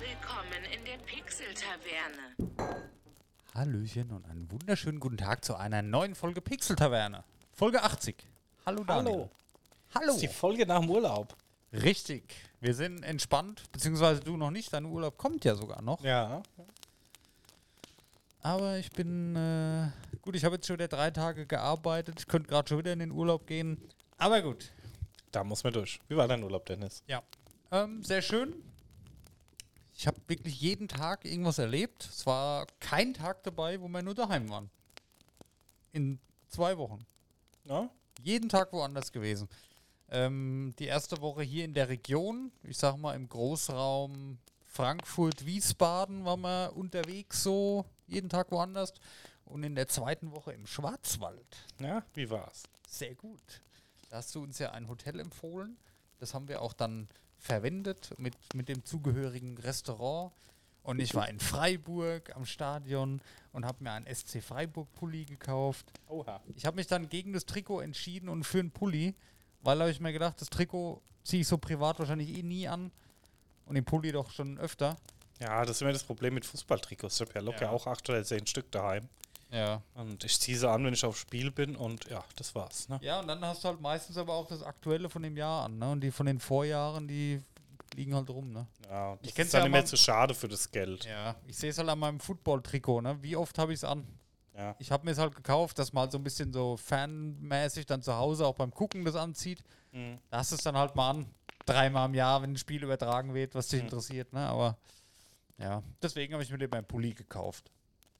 Willkommen in der Pixel-Taverne. Hallöchen und einen wunderschönen guten Tag zu einer neuen Folge Pixel-Taverne. Folge 80. Hallo Daniel. Hallo. Hallo. Das ist die Folge nach dem Urlaub. Richtig. Wir sind entspannt, beziehungsweise du noch nicht. Dein Urlaub kommt ja sogar noch. Ja. Aber ich bin, gut, ich habe jetzt schon wieder 3 Tage gearbeitet. Ich könnte gerade schon wieder in den Urlaub gehen. Aber gut. Da muss man durch. Wie war dein Urlaub, Dennis? Ja. Sehr schön. Ich habe wirklich jeden Tag irgendwas erlebt. Es war kein Tag dabei, wo wir nur daheim waren. In 2 Wochen. Ja? Jeden Tag woanders gewesen. Die erste Woche hier in der Region, ich sag mal im Großraum Frankfurt, Wiesbaden waren wir unterwegs so, jeden Tag woanders. Und in der zweiten Woche im Schwarzwald. Ja, wie war's? Sehr gut. Da hast du uns ja ein Hotel empfohlen. Das haben wir auch dann verwendet mit dem zugehörigen Restaurant. Und ich war in Freiburg am Stadion und habe mir einen SC Freiburg Pulli gekauft. Oha. Ich habe mich dann gegen das Trikot entschieden und für einen Pulli, weil habe ich mir gedacht, das Trikot ziehe ich so privat wahrscheinlich eh nie an und den Pulli doch schon öfter. Ja, das ist immer das Problem mit Fußballtrikots. Ich habe ja locker auch 8 oder 10 Stück daheim. Ja. Und ich ziehe sie an, wenn ich auf Spiel bin und ja, das war's. Ne? Ja, und dann hast du halt meistens aber auch das Aktuelle von dem Jahr an, ne? Und die von den Vorjahren, die liegen halt rum, ne? Ja, das Ich kenn's ist dann ja nicht mehr mal- zu schade für das Geld. Ja. Ich sehe es halt an meinem Football-Trikot, ne? Wie oft habe ich es an? Ja. Ich habe mir es halt gekauft, dass man halt so ein bisschen so fanmäßig dann zu Hause auch beim Gucken das anzieht. Mhm. Da hast du es dann halt mal an. 3-mal im Jahr, wenn ein Spiel übertragen wird, was dich interessiert, ne? Aber ja, deswegen habe ich mir den beim Pulli gekauft.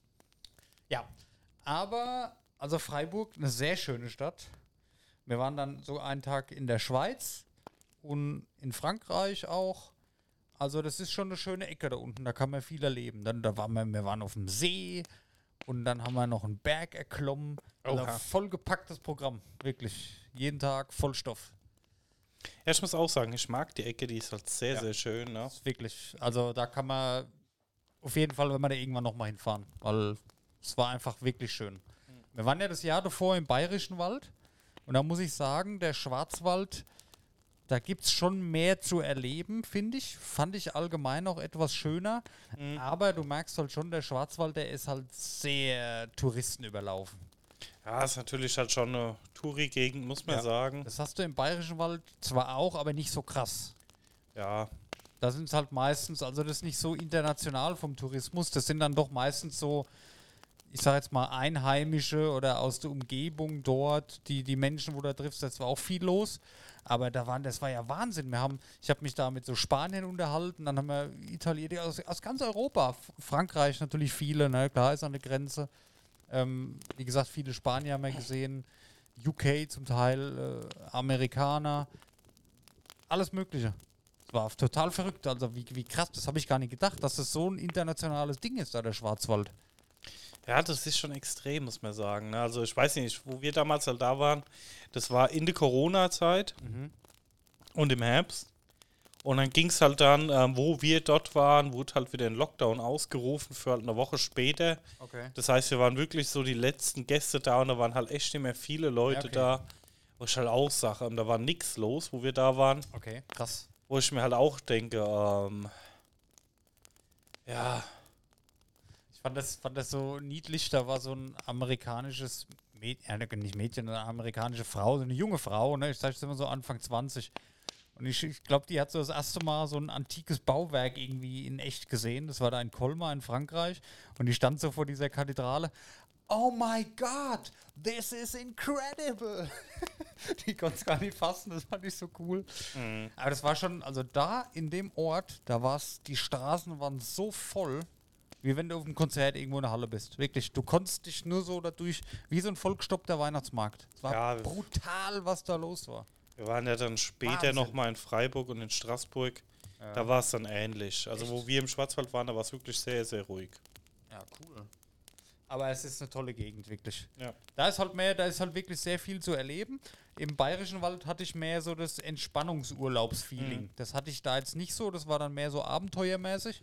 Ja, aber, also Freiburg, eine sehr schöne Stadt. Wir waren dann so einen Tag in der Schweiz und in Frankreich auch. Also das ist schon eine schöne Ecke da unten, da kann man viel erleben. Dann wir waren auf dem See und dann haben wir noch einen Berg erklommen. Also Oha. vollgepacktes Programm, wirklich. Jeden Tag voll Stoff. Ja, ich muss auch sagen, ich mag die Ecke, die ist halt sehr, Ja. sehr schön. Ne? Wirklich. Also da kann man auf jeden Fall, wenn wir da irgendwann nochmal hinfahren, weil es war einfach wirklich schön. Wir waren ja das Jahr davor im Bayerischen Wald und da muss ich sagen, der Schwarzwald, da gibt es schon mehr zu erleben, finde ich. Fand ich allgemein auch etwas schöner. Aber du merkst halt schon, der Schwarzwald, der ist halt sehr touristenüberlaufen. Ja, ist natürlich halt schon eine Touri-Gegend, muss man Ja. sagen. Das hast du im Bayerischen Wald zwar auch, aber nicht so krass. Ja, Da sind es halt meistens, also das ist nicht so international vom Tourismus, das sind dann doch meistens so, ich sag jetzt mal Einheimische oder aus der Umgebung dort, die Menschen, wo du da triffst, das war auch viel los, aber das war ja Wahnsinn. Ich habe mich da mit so Spaniern unterhalten, dann haben wir Italiener aus ganz Europa, Frankreich natürlich viele, ne, klar ist an der Grenze. Wie gesagt, viele Spanier haben wir gesehen, UK zum Teil, Amerikaner, alles Mögliche. Das war total verrückt, also wie krass, das habe ich gar nicht gedacht, dass das so ein internationales Ding ist, da der Schwarzwald. Ja, das ist schon extrem, muss man sagen. Ne? Also ich weiß nicht, wo wir damals halt da waren, das war in der Corona-Zeit und im Herbst. Und dann ging es halt dann, wo wir dort waren, wurde halt wieder ein Lockdown ausgerufen für halt eine Woche später. Okay. Das heißt, wir waren wirklich so die letzten Gäste da und da waren halt echt nicht mehr viele Leute okay. da. Wo ich halt auch sage, da war nichts los, wo wir da waren. Okay, krass. Wo ich mir halt auch denke, ja, Ich fand das so niedlich, da war so ein amerikanisches Mädchen, nicht Mädchen, eine amerikanische Frau, so eine junge Frau, ne? Ich sag jetzt immer so Anfang 20. Und ich glaube, die hat so das erste Mal so ein antikes Bauwerk irgendwie in echt gesehen. Das war da in Colmar in Frankreich. Und die stand so vor dieser Kathedrale. Oh my God, this is incredible. Die konnte es gar nicht fassen, das fand ich so cool. Aber das war schon, also da in dem Ort, die Straßen waren so voll, wie wenn du auf einem Konzert irgendwo in der Halle bist. Wirklich, du konntest dich nur so dadurch, wie so ein vollgestoppter Weihnachtsmarkt. Es war Ja. brutal, was da los war. wir waren ja dann später Wahnsinn. nochmal in Freiburg und in Straßburg. Da war es dann ähnlich. Also wo Echt? wir im Schwarzwald waren, da war es wirklich sehr, sehr ruhig. Ja, cool. Aber es ist eine tolle Gegend, wirklich. Ja. Da ist halt wirklich sehr viel zu erleben. Im Bayerischen Wald hatte ich mehr so das Entspannungsurlaubsfeeling. Das hatte ich da jetzt nicht so, das war dann mehr so abenteuermäßig.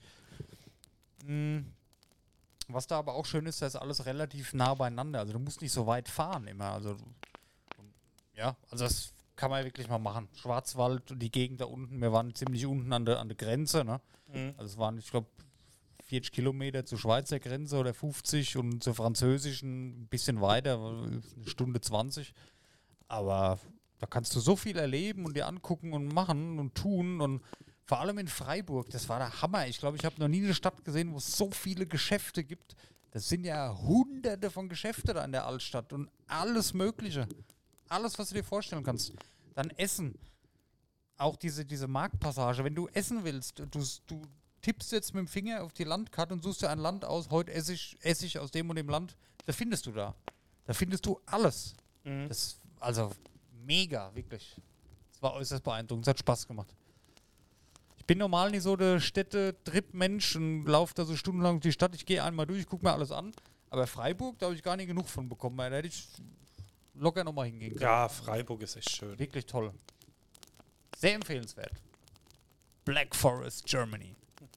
Was da aber auch schön ist, da ist alles relativ nah beieinander. Also du musst nicht so weit fahren immer. Also ja, also das kann man wirklich mal machen. Schwarzwald und die Gegend da unten, wir waren ziemlich unten an der Grenze, ne? Also es waren, ich glaube, 40 Kilometer zur Schweizer Grenze oder 50 und zur französischen ein bisschen weiter, 1 Stunde 20. Aber da kannst du so viel erleben und dir angucken und machen und tun und vor allem in Freiburg, das war der Hammer. Ich glaube, ich habe noch nie eine Stadt gesehen, wo es so viele Geschäfte gibt. Das sind ja hunderte von Geschäften da in der Altstadt und alles Mögliche. Alles, was du dir vorstellen kannst. Dann Essen. Auch diese Marktpassage. Wenn du essen willst, du tippst jetzt mit dem Finger auf die Landkarte und suchst dir ein Land aus, heute esse ich aus dem und dem Land. Da findest du da. Da findest du alles. Das, also mega, wirklich. Das war äußerst beeindruckend. Es hat Spaß gemacht. Ich bin normal nicht so der Städte-Trip-Mensch und laufe da so stundenlang durch die Stadt. Ich gehe einmal durch, gucke mir alles an. Aber Freiburg, da habe ich gar nicht genug von bekommen. Da hätte ich locker nochmal hingehen können. Ja, Freiburg ist echt schön. Wirklich toll. Sehr empfehlenswert. Black Forest, Germany.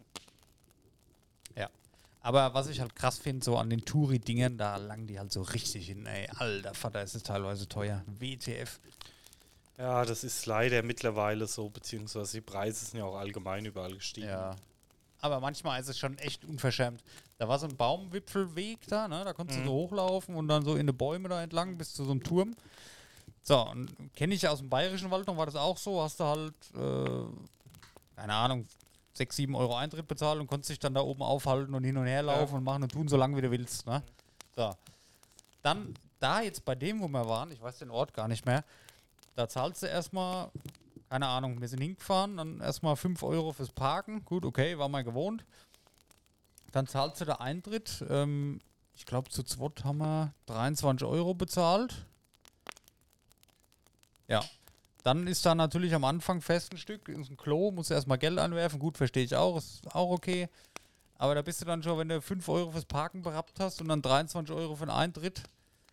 Ja. Aber was ich halt krass finde, so an den Touri-Dingern, da langen die halt so richtig hin, ey. Alter Vater, ist es teilweise teuer. WTF. Ja, das ist leider mittlerweile so, beziehungsweise die Preise sind ja auch allgemein überall gestiegen. Ja. Aber manchmal ist es schon echt unverschämt. Da war so ein Baumwipfelweg da, ne? Da konntest du so hochlaufen und dann so in die Bäume da entlang bis zu so einem Turm. So, und kenne ich aus dem Bayerischen Wald noch, war das auch so, hast du halt, keine Ahnung, 6, 7 Euro Eintritt bezahlt und konntest dich dann da oben aufhalten und hin und her laufen und machen und tun, so lange wie du willst, ne? So. Dann, da jetzt bei dem, wo wir waren, ich weiß den Ort gar nicht mehr, da zahlst du erstmal, keine Ahnung, wir sind hingefahren, dann erstmal 5 Euro fürs Parken, gut, okay, war mal gewohnt. Dann zahlst du der Eintritt, ich glaube zu zweit haben wir 23 Euro bezahlt. Ja, dann ist da natürlich am Anfang fest ein Stück, ist ein Klo, musst du erstmal Geld anwerfen, gut, verstehe ich auch, ist auch okay. Aber da bist du dann schon, wenn du 5 Euro fürs Parken berappt hast und dann 23 Euro für den Eintritt,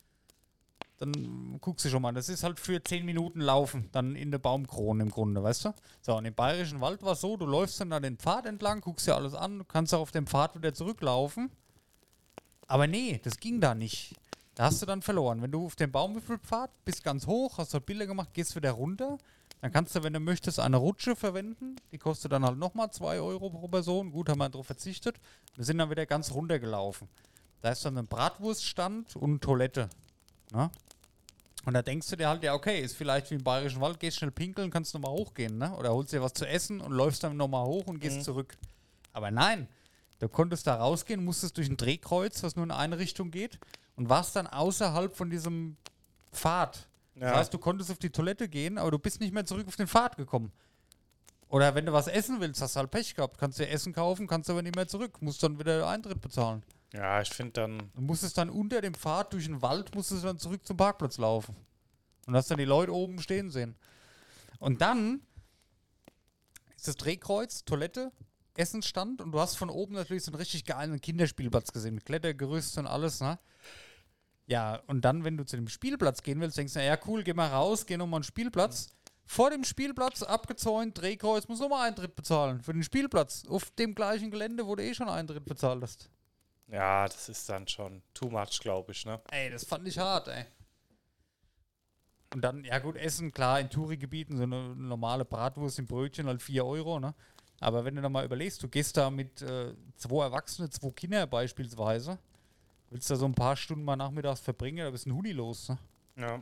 dann guckst du schon mal, das ist halt für 10 Minuten Laufen, dann in der Baumkrone im Grunde, weißt du? So, und im Bayerischen Wald war es so, du läufst dann da den Pfad entlang, guckst dir alles an, kannst auch auf dem Pfad wieder zurücklaufen. Aber nee, das ging da nicht. Da hast du dann verloren. Wenn du auf dem Baumwipfelpfad bist ganz hoch, hast dort Bilder gemacht, gehst wieder runter, dann kannst du, wenn du möchtest, eine Rutsche verwenden. Die kostet dann halt nochmal 2 Euro pro Person. Gut, haben wir darauf verzichtet. Wir sind dann wieder ganz runtergelaufen. Da ist dann ein Bratwurststand und Toilette. Ne? Und da denkst du dir halt, ja okay, ist vielleicht wie im Bayerischen Wald, gehst schnell pinkeln, kannst nochmal hochgehen, ne? Oder holst dir was zu essen und läufst dann nochmal hoch und gehst zurück. Aber nein, du konntest da rausgehen, musstest durch ein Drehkreuz, was nur in eine Richtung geht und warst dann außerhalb von diesem Pfad. Ja. Das heißt, du konntest auf die Toilette gehen, aber du bist nicht mehr zurück auf den Pfad gekommen. Oder wenn du was essen willst, hast du halt Pech gehabt. Kannst dir Essen kaufen, kannst aber nicht mehr zurück. Musst dann wieder Eintritt bezahlen. Ja, ich finde dann. Du musstest dann unter dem Pfad durch den Wald, musstest du dann zurück zum Parkplatz laufen. Und hast dann die Leute oben stehen sehen. Und dann ist das Drehkreuz, Toilette, Essensstand und du hast von oben natürlich so einen richtig geilen Kinderspielplatz gesehen, mit Klettergerüst und alles, ne? Ja, und dann, wenn du zu dem Spielplatz gehen willst, denkst du, ja cool, geh mal raus, geh nochmal an den Spielplatz. Vor dem Spielplatz, abgezäunt, Drehkreuz, musst du nochmal Eintritt bezahlen für den Spielplatz. Auf dem gleichen Gelände, wo du eh schon Eintritt bezahlt hast. Ja, das ist dann schon too much, glaube ich, ne? Ey, das fand ich hart, ey. Und dann, ja gut, Essen, klar, in Touri-Gebieten, so eine normale Bratwurst im Brötchen halt 4 Euro, ne? Aber wenn du da mal überlegst, du gehst da mit 2 Erwachsene, 2 Kinder beispielsweise, willst da so ein paar Stunden mal nachmittags verbringen, da bist du ein Huni los, ne? Ja.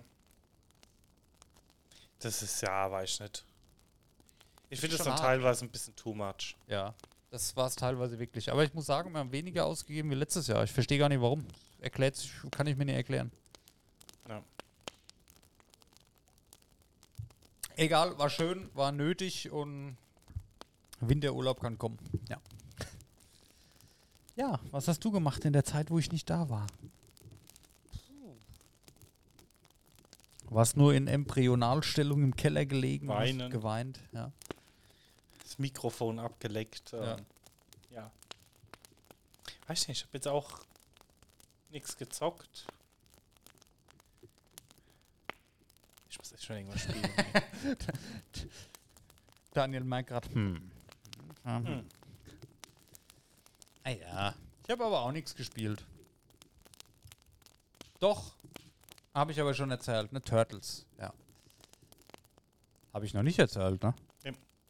Das ist, ja, weiß ich nicht. Ich finde das Schon dann hart. teilweise ein bisschen too much. Ja, das war es teilweise wirklich. Aber ich muss sagen, wir haben weniger ausgegeben wie letztes Jahr. Ich verstehe gar nicht, warum. Erklärt sich, kann ich mir nicht erklären. Ja. Egal, war schön, war nötig und Winterurlaub kann kommen. Ja. Ja, was hast du gemacht in der Zeit, wo ich nicht da war? Warst nur in Embryonalstellung im Keller gelegen und Weinen. hast geweint? Ja. Das Mikrofon abgeleckt. Ja. Weiß nicht, ich habe jetzt auch nichts gezockt. Ich muss echt schon irgendwas spielen. Daniel meint gerade, Ah ja. Ich habe aber auch nichts gespielt. Doch. Habe ich aber schon erzählt, ne? Turtles, ja. Habe ich noch nicht erzählt, ne? Ja.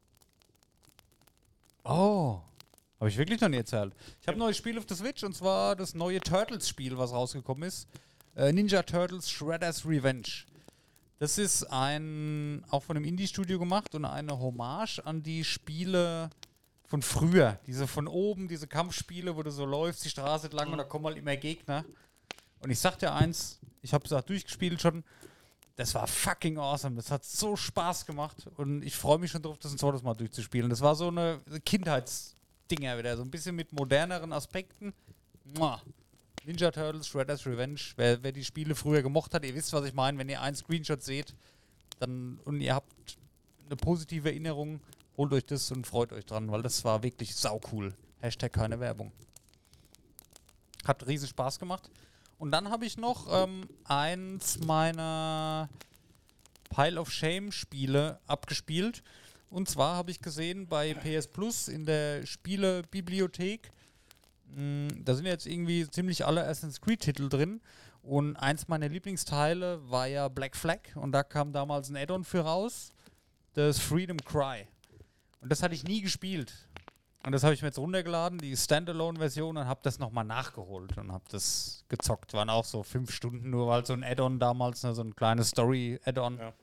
Oh. Habe ich wirklich noch nie erzählt. Ich habe ein neues Spiel auf der Switch, und zwar das neue Turtles-Spiel, was rausgekommen ist. Ninja Turtles Shredder's Revenge. Das ist auch von einem Indie-Studio gemacht und eine Hommage an die Spiele von früher. Diese von oben, diese Kampfspiele, wo du so läufst, die Straße entlang und da kommen halt immer Gegner. Und ich sag dir eins, ich habe es auch durchgespielt schon, das war fucking awesome. Das hat so Spaß gemacht und ich freue mich schon drauf, das ein zweites Mal durchzuspielen. Das war so eine Kindheitsdinger wieder, so ein bisschen mit moderneren Aspekten. Mua. Ninja Turtles, Shredder's Revenge. Wer die Spiele früher gemocht hat, ihr wisst, was ich meine. Wenn ihr einen Screenshot seht und ihr habt eine positive Erinnerung, holt euch das und freut euch dran, weil das war wirklich saucool. Hashtag keine Werbung. Hat riesen Spaß gemacht. Und dann habe ich noch eins meiner Pile of Shame Spiele abgespielt. Und zwar habe ich gesehen bei PS Plus in der Spielebibliothek, da sind jetzt irgendwie ziemlich alle Assassin's Creed-Titel drin. Und eins meiner Lieblingsteile war ja Black Flag. Und da kam damals ein Add-on für raus. Das Freedom Cry. Und das hatte ich nie gespielt. Und das habe ich mir jetzt runtergeladen, die Standalone-Version, und habe das nochmal nachgeholt und habe das gezockt. Waren auch so 5 Stunden nur, weil so ein Add-on damals, ne, so ein kleines Story-Add-on. Ja.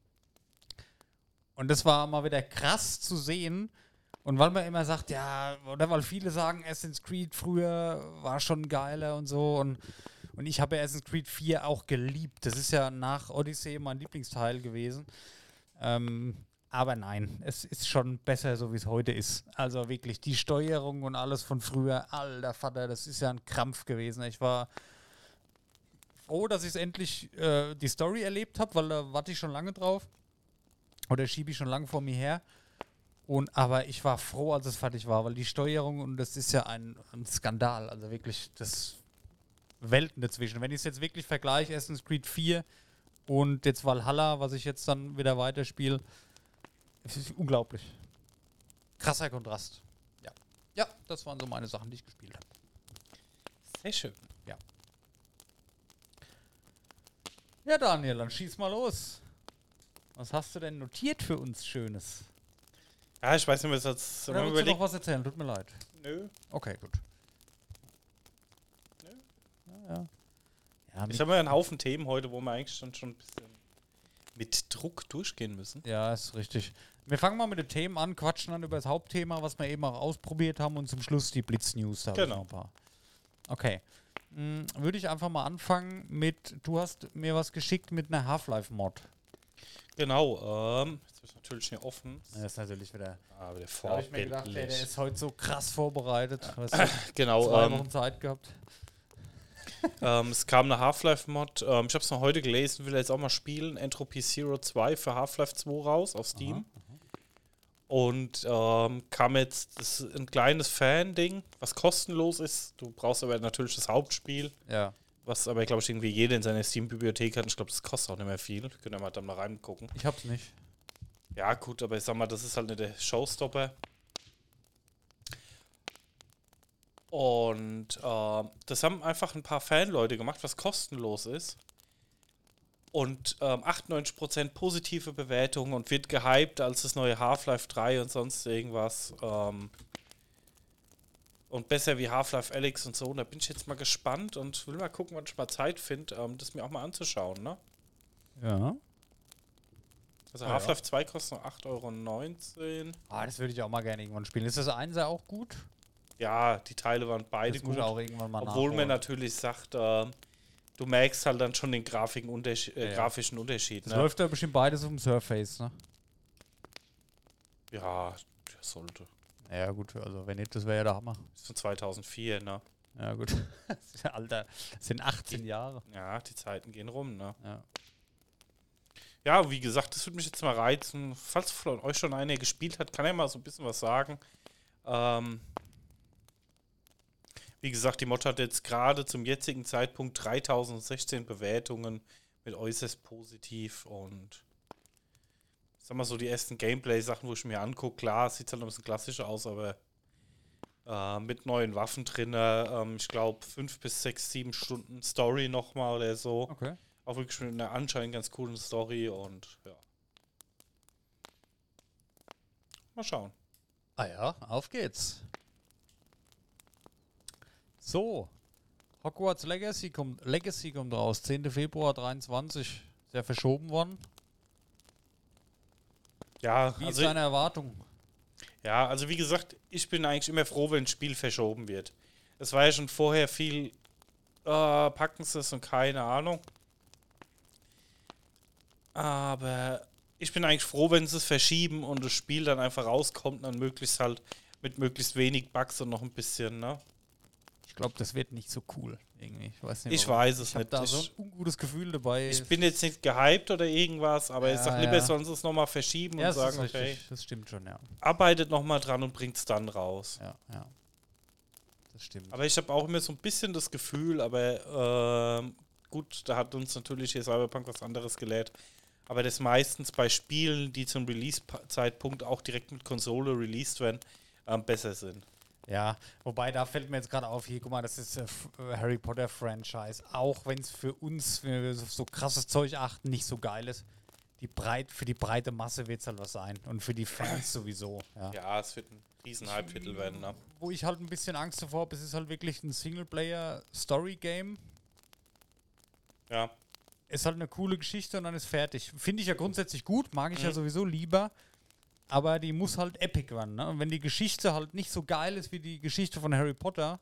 Und das war mal wieder krass zu sehen. Und weil man immer sagt, ja, oder weil viele sagen, Assassin's Creed früher war schon geiler und so. Und ich habe ja Assassin's Creed 4 auch geliebt. Das ist ja nach Odyssey mein Lieblingsteil gewesen. Aber nein, es ist schon besser, so wie es heute ist. Also wirklich, die Steuerung und alles von früher, alter Vater, das ist ja ein Krampf gewesen. Ich war froh, dass ich endlich die Story erlebt habe, weil da warte ich schon lange drauf. Oder schiebe ich schon lange vor mir her. Aber ich war froh, als es fertig war, weil die Steuerung, und das ist ja ein Skandal, also wirklich das Welten dazwischen. Wenn ich es jetzt wirklich vergleiche, Assassin's Creed 4 und jetzt Valhalla, was ich jetzt dann wieder weiterspiele, es ist unglaublich. Krasser Kontrast. Ja. Ja, das waren so meine Sachen, die ich gespielt habe. Sehr schön. Ja. Ja, Daniel, dann schieß mal los. Was hast du denn notiert für uns Schönes? Ja, ich weiß nicht, was jetzt. Oder willst du noch was erzählen? Tut mir leid. Nö. Okay, gut. Nö. Ja. Ja, Ich habe ja einen Haufen Themen heute, wo wir eigentlich schon ein bisschen mit Druck durchgehen müssen. Ja, ist richtig. Wir fangen mal mit den Themen an, quatschen dann über das Hauptthema, was wir eben auch ausprobiert haben, und zum Schluss die Blitz-News. Da Genau. noch ein paar. Okay. Würde ich einfach mal anfangen mit, du hast mir was geschickt mit einer Half-Life-Mod. Genau, jetzt ist natürlich nicht offen. Das ist natürlich wieder. Aber der Da habe ich mir gedacht, der ist heute so krass vorbereitet. Weißt du, Genau, 2 Wochen Zeit gehabt. es kam eine Half-Life-Mod. Ich habe es noch heute gelesen, will jetzt auch mal spielen. Entropy Zero 2 für Half-Life 2 raus auf Steam. Und kam jetzt, das ist ein kleines Fan-Ding, was kostenlos ist. Du brauchst aber natürlich das Hauptspiel. Ja. Was aber, glaube ich, irgendwie jeder in seiner Steam-Bibliothek hat. Ich glaube, das kostet auch nicht mehr viel. Könnt ihr mal dann mal reingucken. Ich hab's nicht. Ja, gut, aber ich sag mal, das ist halt nicht der Showstopper. Und das haben einfach ein paar Fanleute gemacht, was kostenlos ist. Und 98% positive Bewertungen und wird gehypt als das neue Half-Life 3 und sonst irgendwas. Und besser wie Half-Life Alyx und so. Und da bin ich jetzt mal gespannt und will mal gucken, wann ich mal Zeit finde, das mir auch mal anzuschauen, ne? Ja. Also Ja, Half-Life 2 kostet noch 8,19 €. Ah, das würde ich auch mal gerne irgendwann spielen. Ist das Einser auch gut? Ja, die Teile waren beide Das muss gut. ich auch irgendwann mal Obwohl man nachholen. natürlich sagt, du merkst halt dann schon den grafischen Unterschied. Das Ne? läuft ja bestimmt beides auf dem Surface, ne? Ja, das sollte. Ja, gut, also wenn nicht, das wäre ja der Hammer. Das ist von 2004, ne? Ja, gut. Alter, das sind 18 Jahre. Ja, die Zeiten gehen rum, ne? Ja. Ja, wie gesagt, das würde mich jetzt mal reizen. Falls von euch schon einer gespielt hat, kann er mal so ein bisschen was sagen. Wie gesagt, die Mod hat jetzt gerade zum jetzigen Zeitpunkt 3016 Bewertungen mit äußerst positiv und sag mal so, die ersten Gameplay-Sachen, wo ich mir angucke, klar, sieht halt ein bisschen klassischer aus, aber mit neuen Waffen drin, ich glaube 5 bis 6, 7 Stunden Story nochmal oder so. Okay. Auch wirklich mit einer anscheinend ganz coolen Story und ja. Mal schauen. Ah ja, auf geht's. So, Hogwarts Legacy kommt raus, 10. Februar 23. Ist ja verschoben worden. Ja, Wie ist deine Erwartung? ja, also wie gesagt, ich bin eigentlich immer froh, wenn ein Spiel verschoben wird. Es war ja schon vorher viel, packen sie es und keine Ahnung. Aber ich bin eigentlich froh, wenn sie es verschieben und das Spiel dann einfach rauskommt, dann möglichst halt mit möglichst wenig Bugs und noch ein bisschen, ne? Ich glaube, das wird nicht so cool irgendwie. Ich weiß nicht. Ich warum. weiß es Ich habe nicht. da so ein ungutes Gefühl dabei. Ich bin jetzt nicht gehypt oder irgendwas, aber ich Ja, sag lieber, ja. sollen sie es nochmal verschieben ja, und das sagen, ist okay, richtig. Das stimmt schon, ja. arbeitet nochmal dran und bringt es dann raus. Ja, ja. Das stimmt. Aber ich habe auch immer so ein bisschen das Gefühl, aber gut, da hat uns natürlich hier Cyberpunk was anderes gelehrt. Aber das meistens bei Spielen, die zum Release-Zeitpunkt auch direkt mit Konsole released werden, besser sind. Ja, wobei da fällt mir jetzt gerade auf, hier, guck mal, das ist Harry Potter Franchise. Auch wenn es für uns, wenn wir auf so krasses Zeug achten, nicht so geil ist. Für die breite Masse wird es halt was sein. Und für die Fans sowieso. Ja. Ja, es wird ein Riesen-Hype-Titel werden. Ne? Wo ich halt ein bisschen Angst davor habe, es ist halt wirklich ein Singleplayer-Story-Game. Ja. Ist halt eine coole Geschichte und dann ist fertig. Finde ich ja grundsätzlich gut, mag ich ja sowieso lieber. Aber die muss halt epic werden. Ne? Und wenn die Geschichte halt nicht so geil ist wie die Geschichte von Harry Potter,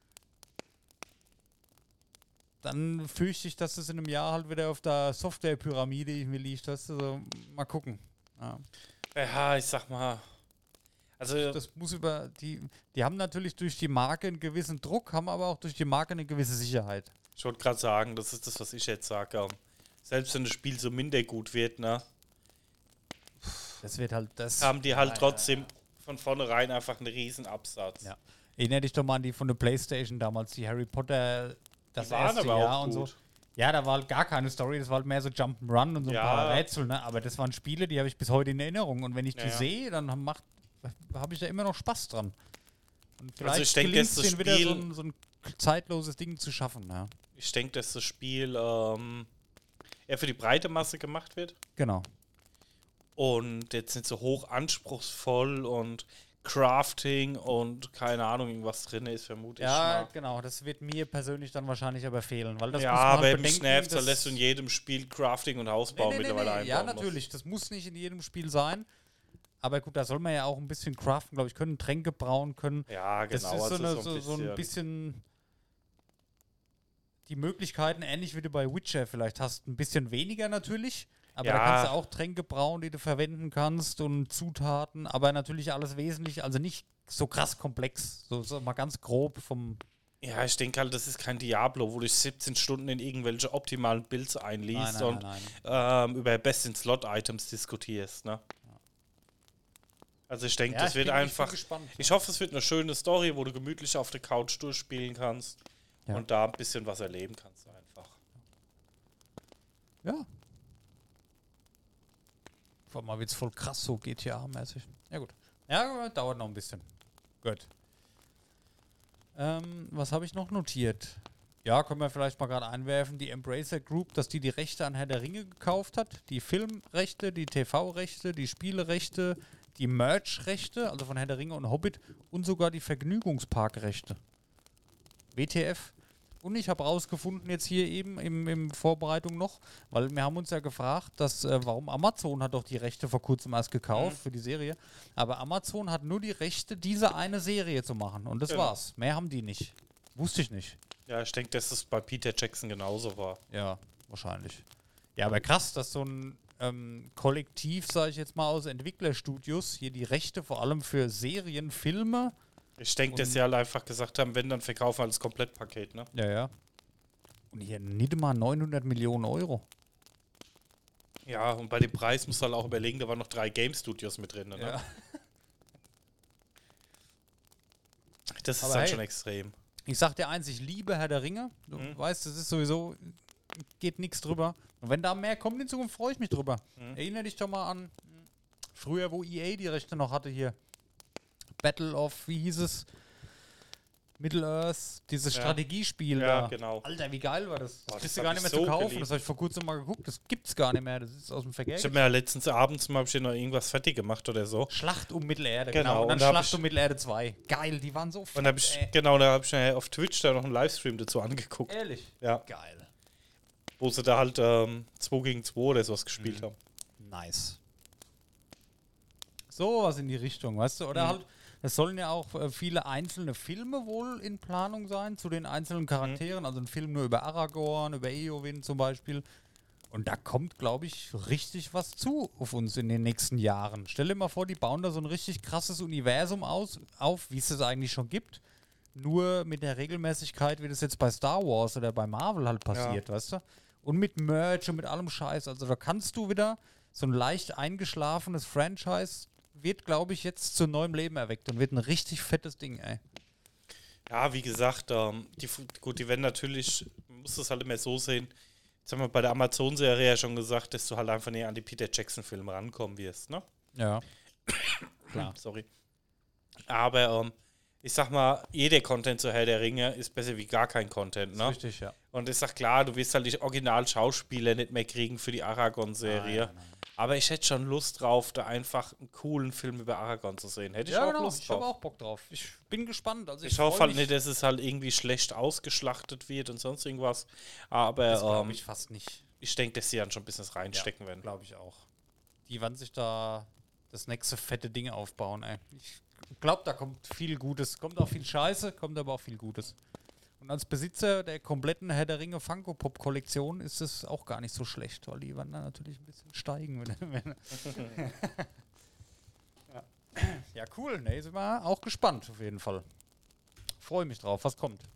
dann fürchte ich, dass es in einem Jahr halt wieder auf der Software-Pyramide irgendwie liegt. Also mal gucken. Ja. Ja, ich sag mal. Also, Das muss die haben natürlich durch die Marke einen gewissen Druck, haben aber auch durch die Marke eine gewisse Sicherheit. ich wollte gerade sagen, das ist das, was ich jetzt sage. Selbst wenn das Spiel so minder gut wird, ne, Das wird halt das. haben die halt trotzdem von vornherein einfach einen riesen Absatz. Ja. Erinnere dich doch mal an die von der PlayStation damals, die Harry Potter, das Die waren erste aber Jahr auch und so. gut. Ja, da war halt gar keine Story, das war halt mehr so Jump'n'Run und so ein Ja. paar Rätsel, ne? Aber das waren Spiele, die habe ich bis heute in Erinnerung. Und wenn ich die Ja. sehe, dann habe ich da immer noch Spaß dran. Und vielleicht Also ich denke, gelingt's dass das denen wieder Spiel- so ein zeitloses Ding zu schaffen. Ja. Ich denke, dass das Spiel eher für die breite Masse gemacht wird Genau. und jetzt nicht so hoch anspruchsvoll und Crafting und keine Ahnung, irgendwas drin ist, vermute ich Ja, mal. genau. Das wird mir persönlich dann wahrscheinlich aber fehlen. Weil das Ja, muss man aber halt mich bedenken, nervt, da dass- lässt du in jedem Spiel Crafting und Hausbau mittlerweile einbauen. Ja, muss. natürlich. Das muss nicht in jedem Spiel sein. Aber gut, da soll man ja auch ein bisschen craften, glaube ich, können Tränke brauen können. Ja, genau. Das ist also so ein bisschen die Möglichkeiten, ähnlich wie du bei Witcher vielleicht hast, ein bisschen weniger natürlich. Aber da Ja. kannst du auch Tränke brauen, die du verwenden kannst und Zutaten, aber natürlich alles wesentlich, also nicht so krass komplex, so mal ganz grob vom. Ja, ich denke halt, das ist kein Diablo, wo du 17 Stunden in irgendwelche optimalen Builds einliest und über Best-in-Slot-Items diskutierst, ne? Also ich denke, Ja, das wird ich einfach. bin gespannt. Ich hoffe, es wird eine schöne Story, wo du gemütlich auf der Couch durchspielen kannst Ja. und da ein bisschen was erleben kannst einfach. Ja. Vor allem wird es voll krass, so GTA-mäßig. Ja, gut. Ja, dauert noch ein bisschen. Gut. Was habe ich noch notiert? Ja, können wir vielleicht mal gerade einwerfen. Die Embracer Group, dass die Rechte an Herr der Ringe gekauft hat. Die Filmrechte, die TV-Rechte, die Spielerechte, die Merch-Rechte, also von Herr der Ringe und Hobbit und sogar die Vergnügungsparkrechte. WTF. Und ich habe rausgefunden jetzt hier eben im Vorbereitung noch, weil wir haben uns ja gefragt, dass warum Amazon hat doch die Rechte vor kurzem erst gekauft für die Serie, aber Amazon hat nur die Rechte, diese eine Serie zu machen und das Genau. war's. Mehr haben die nicht. Wusste ich nicht. Ja, ich denke, dass es bei Peter Jackson genauso war. Ja, wahrscheinlich. Ja, aber krass, dass so ein Kollektiv, sage ich jetzt mal, aus Entwicklerstudios hier die Rechte vor allem für Serien, Filme. Ich denke, dass sie halt einfach gesagt haben, wenn, dann verkaufen wir das Komplettpaket, ne? Ja, ja. Und hier nicht mal 900 Millionen Euro. Ja, und bei dem Preis musst du halt auch überlegen, da waren noch 3 Game Studios mit drin, ne? Ja. Das ist Aber dann hey. schon extrem. Ich sag dir eins, ich liebe Herr der Ringe. Du weißt, das ist sowieso, geht nichts drüber. Und wenn da mehr kommt in Zukunft, freue ich mich drüber. Erinnere dich doch mal an früher, wo EA die Rechte noch hatte hier. Battle of, wie hieß es? Middle-earth, dieses Ja. Strategiespiel Ja, da. genau. Alter, wie geil war das? Boah, Das das kriegst du hab gar ich nicht mehr so zu kaufen. geliebt. Das habe ich vor kurzem mal geguckt. Das gibt's gar nicht mehr. Das ist aus dem Verkehr. Ich habe mir ja letztens abends mal noch irgendwas fertig gemacht oder so. Schlacht um Mittelerde, Genau, Und dann und da hab Schlacht ich- um Mittelerde 2. Geil, die waren so Und da habe ich, ey. genau, da habe ich mir auf Twitch da noch einen Livestream dazu angeguckt. Ehrlich? Ja. Geil. Wo sie da halt 2 gegen 2 oder sowas gespielt haben. Nice. So was in die Richtung, weißt du? Oder halt, es sollen ja auch viele einzelne Filme wohl in Planung sein zu den einzelnen Charakteren. Also ein Film nur über Aragorn, über Eowyn zum Beispiel. Und da kommt, glaube ich, richtig was zu auf uns in den nächsten Jahren. Stell dir mal vor, die bauen da so ein richtig krasses Universum auf, wie es es eigentlich schon gibt. Nur mit der Regelmäßigkeit, wie das jetzt bei Star Wars oder bei Marvel halt passiert, weißt du? Und mit Merch und mit allem Scheiß. Also da kannst du wieder so ein leicht eingeschlafenes Franchise wird, glaube ich, jetzt zu neuem Leben erweckt und wird ein richtig fettes Ding, ey. Ja, wie gesagt, die werden natürlich, man muss das halt immer so sehen, jetzt haben wir bei der Amazon-Serie ja schon gesagt, dass du halt einfach näher an die Peter Jackson-Filme rankommen wirst, ne? Ja. Klar. Sorry. Aber ich sag mal, jeder Content zu Herr der Ringe ist besser wie gar kein Content, ne? Richtig, ja. Und ich sag klar, du wirst halt die Original-Schauspieler nicht mehr kriegen für die Aragorn-Serie. Nein. Aber ich hätte schon Lust drauf, da einfach einen coolen Film über Aragorn zu sehen. Hätte ich Ja, auch genau. Lust Ich drauf. habe auch Bock drauf. Ich bin gespannt. Also Ich hoffe freu halt mich. nicht, dass es halt irgendwie schlecht ausgeschlachtet wird und sonst irgendwas. Das Aber glaube ich fast nicht. ich denke, dass sie dann schon ein bisschen reinstecken werden. Glaube ich auch. Die werden sich da das nächste fette Ding aufbauen, ey. Ich glaube, da kommt viel Gutes. Kommt auch viel Scheiße, kommt aber auch viel Gutes. Und als Besitzer der kompletten Herr der Ringe Funko-Pop-Kollektion ist es auch gar nicht so schlecht, weil die werden dann natürlich ein bisschen steigen. Ja, cool. Ne, sind wir auch gespannt auf jeden Fall. Freue mich drauf, was kommt.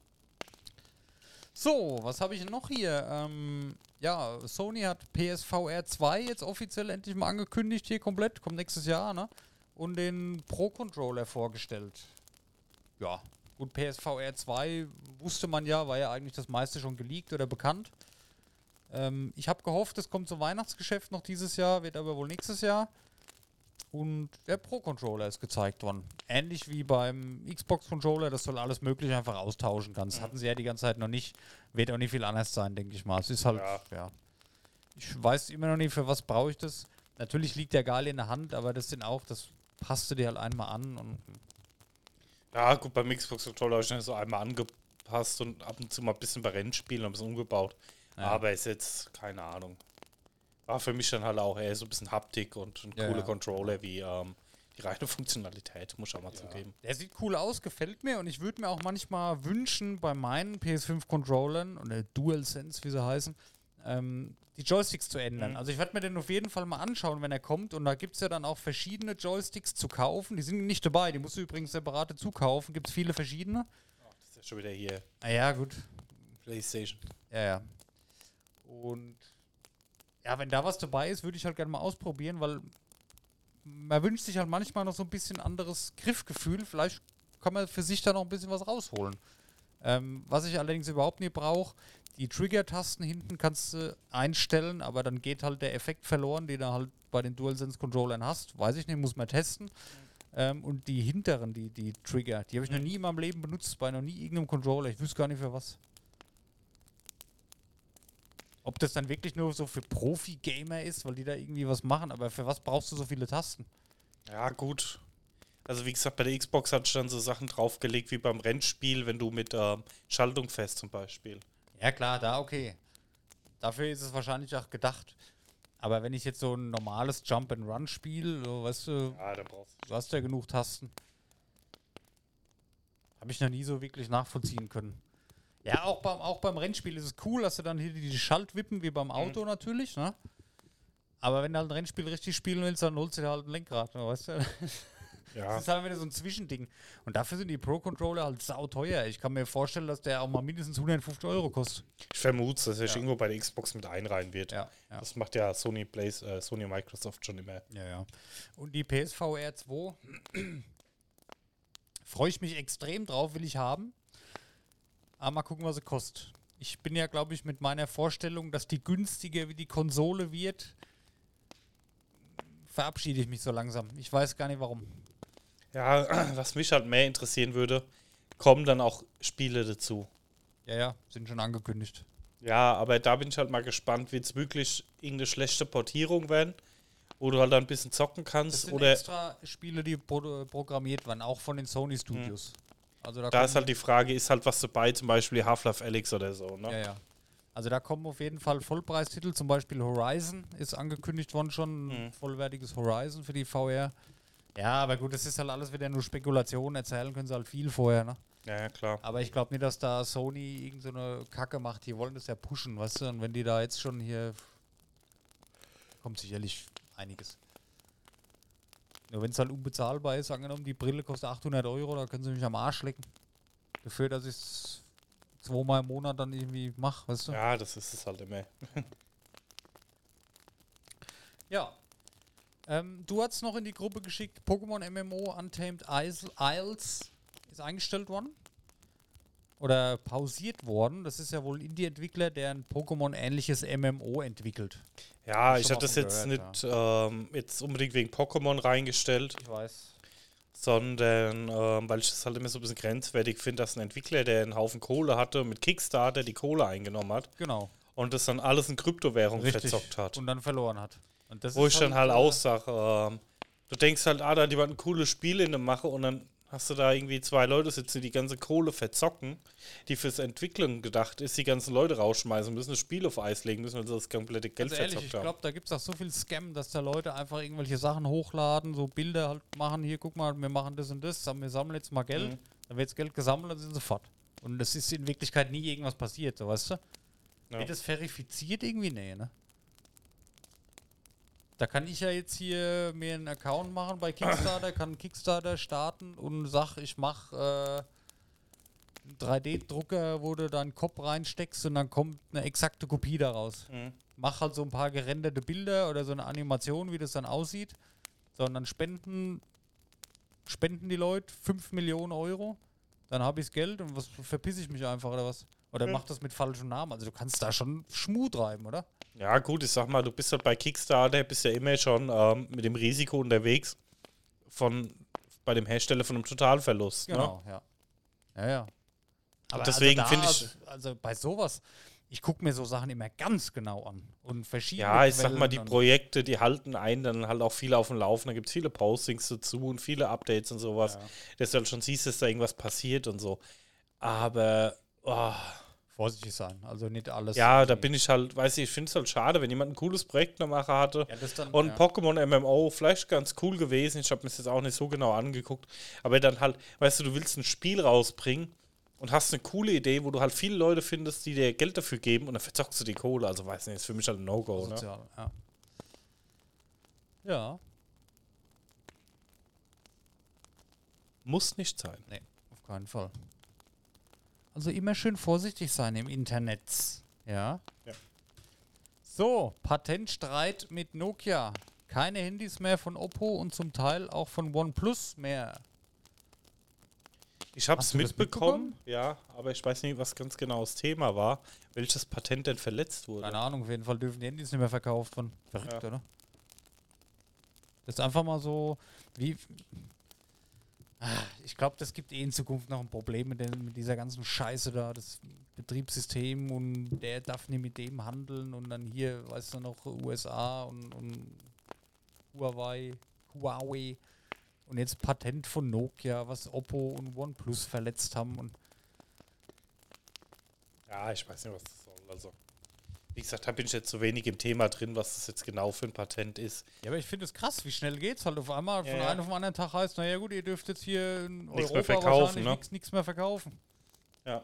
So, was habe ich noch hier? Ja, Sony hat PSVR 2 jetzt offiziell endlich mal angekündigt, hier komplett, kommt nächstes Jahr, ne? Und den Pro-Controller vorgestellt. Ja, gut, PSVR 2 wusste man ja, war ja eigentlich das meiste schon geleakt oder bekannt. Ich habe gehofft, es kommt zum Weihnachtsgeschäft noch dieses Jahr, wird aber wohl nächstes Jahr. Und der Pro-Controller ist gezeigt worden. Ähnlich wie beim Xbox-Controller, das soll alles Mögliche einfach austauschen kannst. Hatten sie ja die ganze Zeit noch nicht. Wird auch nicht viel anders sein, denke ich mal. Es ist halt, ja. Ich weiß immer noch nicht, für was brauche ich das. Natürlich liegt der geil in der Hand, aber das passt du dir halt einmal an. Und Ja, gut, beim Xbox-Controller habe ich dann so einmal angepasst und ab und zu mal ein bisschen bei Rennspielen ein bisschen umgebaut. Ja. Aber ist jetzt, keine Ahnung. War für mich dann halt auch eher so ein bisschen Haptik und ein cooler Controller wie die reine Funktionalität, muss ich auch mal zugeben. der sieht cool aus, gefällt mir und ich würde mir auch manchmal wünschen, bei meinen PS5-Controllern oder DualSense, wie sie heißen, die Joysticks zu ändern. Also ich werde mir den auf jeden Fall mal anschauen, wenn er kommt und da gibt es ja dann auch verschiedene Joysticks zu kaufen. Die sind nicht dabei, die musst du übrigens separate zukaufen. Gibt es viele verschiedene. Das ist ja schon wieder hier Ah ja, gut. PlayStation. Ja. Und ja, wenn da was dabei ist, würde ich halt gerne mal ausprobieren, weil man wünscht sich halt manchmal noch so ein bisschen anderes Griffgefühl. Vielleicht kann man für sich da noch ein bisschen was rausholen. Was ich allerdings überhaupt nicht brauche, die Trigger-Tasten hinten kannst du einstellen, aber dann geht halt der Effekt verloren, den du halt bei den DualSense-Controllern hast. Weiß ich nicht, muss man testen. Und die hinteren, die Trigger, die habe ich noch nie in meinem Leben benutzt, bei noch nie irgendeinem Controller. Ich wüsste gar nicht für was. Ob das dann wirklich nur so für Profi-Gamer ist, weil die da irgendwie was machen, aber für was brauchst du so viele Tasten? Ja, gut. Also wie gesagt, bei der Xbox hat ich dann so Sachen draufgelegt wie beim Rennspiel, wenn du mit Schaltung fährst zum Beispiel. Ja klar, da okay. Dafür ist es wahrscheinlich auch gedacht. Aber wenn ich jetzt so ein normales Jump-and-Run spiele, so, weißt du, Ja, da brauchst du hast ja genug Tasten. Habe ich noch nie so wirklich nachvollziehen können. Ja, auch beim Rennspiel ist es cool, dass du dann hier die Schaltwippen wie beim Auto natürlich, ne? Aber wenn du halt ein Rennspiel richtig spielen willst, dann holst du dir halt ein Lenkrad, ne, weißt du? Ja. Das ist halt wieder so ein Zwischending. Und dafür sind die Pro-Controller halt sauteuer. Ich kann mir vorstellen, dass der auch mal mindestens 150 € kostet. Ich vermute, dass er irgendwo bei der Xbox mit einreihen wird. Ja. Das macht ja Sony und Microsoft schon immer. Ja. Und die PSVR 2 freue ich mich extrem drauf, will ich haben. Aber mal gucken, was sie kostet. Ich bin ja, glaube ich, mit meiner Vorstellung, dass die günstiger wie die Konsole wird, verabschiede ich mich so langsam. Ich weiß gar nicht warum. Ja, was mich halt mehr interessieren würde, kommen dann auch Spiele dazu. Ja, sind schon angekündigt. Ja, aber da bin ich halt mal gespannt, wird es wirklich irgendeine schlechte Portierung werden, wo du halt dann ein bisschen zocken Das kannst, sind oder extra Spiele, die programmiert werden, auch von den Sony Studios. Also da kommen- ist halt die Frage, ist halt was dabei, zum Beispiel Half-Life Alyx oder so, ne? Ja. Also da kommen auf jeden Fall Vollpreistitel, zum Beispiel Horizon ist angekündigt worden schon, ein vollwertiges Horizon für die VR. Ja, aber gut, das ist halt alles wieder nur Spekulation, erzählen können sie halt viel vorher, ne? Ja, klar. Aber ich glaube nicht, dass da Sony irgend so eine Kacke macht, die wollen das ja pushen, weißt du, und wenn die da jetzt schon hier, kommt sicherlich einiges. Nur wenn es halt unbezahlbar ist, angenommen, die Brille kostet 800 Euro, da können sie mich am Arsch lecken. Dafür, dass ich es 2-mal im Monat dann irgendwie mache, weißt du? Ja, das ist es halt immer. Ja. Du hast noch in die Gruppe geschickt, Pokémon MMO Untamed Isles ist eingestellt worden. Oder pausiert worden. Das ist ja wohl ein Indie-Entwickler, der ein Pokémon-ähnliches MMO entwickelt. Ja, Hab ich schon hatte mal das von jetzt gehört, nicht jetzt unbedingt wegen Pokémon reingestellt, Ich weiß. sondern weil ich das halt immer so ein bisschen grenzwertig finde, dass ein Entwickler, der einen Haufen Kohle hatte, mit Kickstarter die Kohle eingenommen hat Genau. und das dann alles in Kryptowährung Richtig. verzockt hat. Und dann verloren hat. Und das Wo ist ich dann halt äh, auch sage, du denkst halt, da hat jemand ein cooles Spiel in der Mache und dann hast du da irgendwie 2 Leute sitzen, die ganze Kohle verzocken, die fürs Entwicklung gedacht ist, die ganzen Leute rausschmeißen müssen, das Spiel auf Eis legen müssen, weil sie das komplette Geld Ganz ehrlich, verzockt ich haben. glaube, da gibt es auch so viel Scam, dass da Leute einfach irgendwelche Sachen hochladen, so Bilder halt machen, hier, guck mal, wir machen das und das, wir sammeln jetzt mal Geld, dann wird das Geld gesammelt, dann sind sie fort. Und es ist in Wirklichkeit nie irgendwas passiert, so weißt du? Ja. Wird das verifiziert irgendwie? Nee, ne? Da kann ich ja jetzt hier mir einen Account machen bei Kickstarter, kann einen Kickstarter starten und sag, ich mach einen 3D-Drucker, wo du deinen Kopf reinsteckst und dann kommt eine exakte Kopie daraus. Mach halt so ein paar gerenderte Bilder oder so eine Animation, wie das dann aussieht. So, und dann spenden die Leute 5 Millionen Euro. Dann habe ich das Geld und was verpiss ich mich einfach oder was? Oder mach das mit falschem Namen. Also du kannst da schon Schmuh treiben, oder? Ja, gut, ich sag mal, du bist halt bei Kickstarter, bist ja immer schon mit dem Risiko unterwegs bei dem Hersteller von einem Totalverlust. Genau, Ne? ja. Ja. Aber deswegen also finde ich- Also bei sowas, ich gucke mir so Sachen immer ganz genau an. Und verschiedene Ja, ich sag mal, die Quellen und- Projekte, die halten einen dann halt auch viele auf dem Laufen. Da gibt es viele Postings dazu und viele Updates und sowas. Ja. Dass du halt schon siehst, dass da irgendwas passiert und so. Aber, vorsichtig sein. Also nicht alles. ja, da bin ich halt, weiß ich finde es halt schade, wenn jemand ein cooles Projekt noch machen hatte. Ja, das dann, Und ja. Pokémon MMO, vielleicht ganz cool gewesen. Ich habe mir das jetzt auch nicht so genau angeguckt. Aber dann halt, weißt du willst ein Spiel rausbringen und hast eine coole Idee, wo du halt viele Leute findest, die dir Geld dafür geben und dann verzockst du die Kohle. Also weiß nicht, ist für mich halt ein No-Go, ne? Sozial, ja. Ja, Muss nicht sein. nee, auf keinen Fall. Also immer schön vorsichtig sein im Internet. Ja. Ja. So, Patentstreit mit Nokia. Keine Handys mehr von Oppo und zum Teil auch von OnePlus mehr. Ich habe es Hast du das mitbekommen, ja, aber ich weiß nicht, was ganz genau das Thema war, welches Patent denn verletzt wurde. Keine Ahnung, auf jeden Fall dürfen die Handys nicht mehr verkauft werden. Verrückt, Ja. oder? Das ist einfach mal so, wie. Ich glaube, das gibt in Zukunft noch ein Problem mit dieser ganzen Scheiße da, das Betriebssystem und der darf nicht mit dem handeln und dann hier, weißt du noch, USA und Huawei und jetzt Patent von Nokia, was Oppo und OnePlus verletzt haben und Ja, ich weiß nicht, was das soll. Also, wie gesagt, da bin ich jetzt so wenig im Thema drin, was das jetzt genau für ein Patent ist. ja, aber ich finde es krass, wie schnell geht's halt auf einmal. Von Ja. einem auf den anderen Tag heißt, naja gut, ihr dürft jetzt hier in Nichts Europa mehr verkaufen, wahrscheinlich ne? nichts mehr verkaufen. Ja.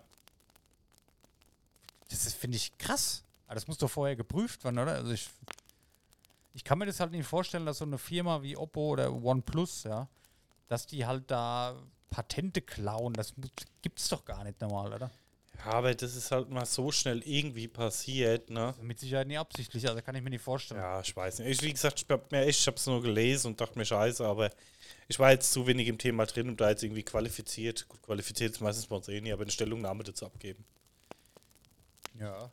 Das ist, finde ich, krass. Aber das muss doch vorher geprüft werden, oder? Also ich kann mir das halt nicht vorstellen, dass so eine Firma wie Oppo oder OnePlus, ja, dass die halt da Patente klauen. Das gibt's doch gar nicht normal, oder? Ja, aber das ist halt mal so schnell irgendwie passiert, ne? Also mit Sicherheit nicht absichtlich, also kann ich mir nicht vorstellen. Ja, ich weiß nicht. Wie gesagt, ich habe es nur gelesen und dachte mir scheiße, aber ich war jetzt zu wenig im Thema drin, um da jetzt irgendwie qualifiziert ist meistens bei uns eh nicht, aber eine Stellungnahme dazu abgeben. Ja.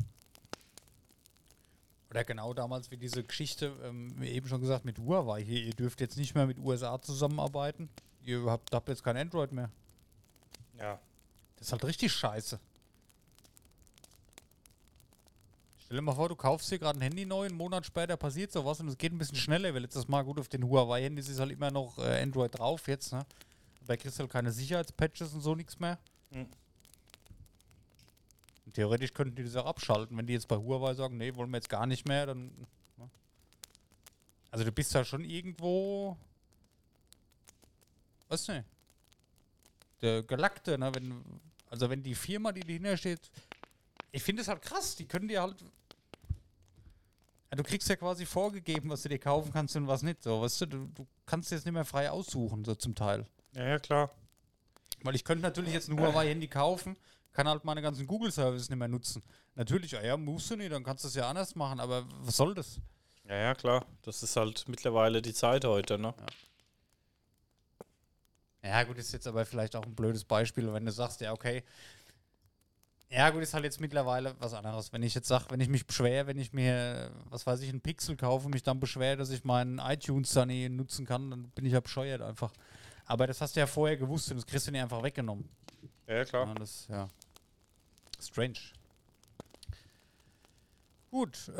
Oder genau damals wie diese Geschichte, wie eben schon gesagt, mit Huawei. Hier, ihr dürft jetzt nicht mehr mit USA zusammenarbeiten. Ihr habt jetzt kein Android mehr. Ja. Das ist halt richtig scheiße. Stell dir mal vor, du kaufst dir gerade ein Handy neu, einen Monat später passiert sowas und es geht ein bisschen schneller, weil letztes Mal gut auf den Huawei-Handys ist halt immer noch Android drauf jetzt, ne? Da kriegst du halt keine Sicherheitspatches und so nichts mehr. Mhm. Und theoretisch könnten die das auch abschalten, wenn die jetzt bei Huawei sagen, nee, wollen wir jetzt gar nicht mehr, dann. Ne? Also du bist da schon irgendwo. Was ne? Der Gelackte, ne? Wenn die Firma, die dahinter steht. Ich finde es halt krass, die können dir halt. Ja, du kriegst ja quasi vorgegeben, was du dir kaufen kannst und was nicht. So, weißt du kannst dir jetzt nicht mehr frei aussuchen, so zum Teil. Ja, klar. Weil ich könnte natürlich jetzt ein Huawei-Handy kaufen, kann halt meine ganzen Google-Services nicht mehr nutzen. Natürlich, musst du nicht, dann kannst du es ja anders machen, aber was soll das? Ja, klar. Das ist halt mittlerweile die Zeit heute, ne? Ja, gut, ist jetzt aber vielleicht auch ein blödes Beispiel, wenn du sagst, ja, okay. Ja, gut, ist halt jetzt mittlerweile was anderes. Wenn ich jetzt sage, wenn ich mich beschwere, wenn ich mir, was weiß ich, einen Pixel kaufe und mich dann beschwere, dass ich meinen iTunes da nicht nutzen kann, dann bin ich ja bescheuert einfach. Aber das hast du ja vorher gewusst und das kriegst du nicht einfach weggenommen. Ja, klar. Ja, das, ja. Strange. Gut,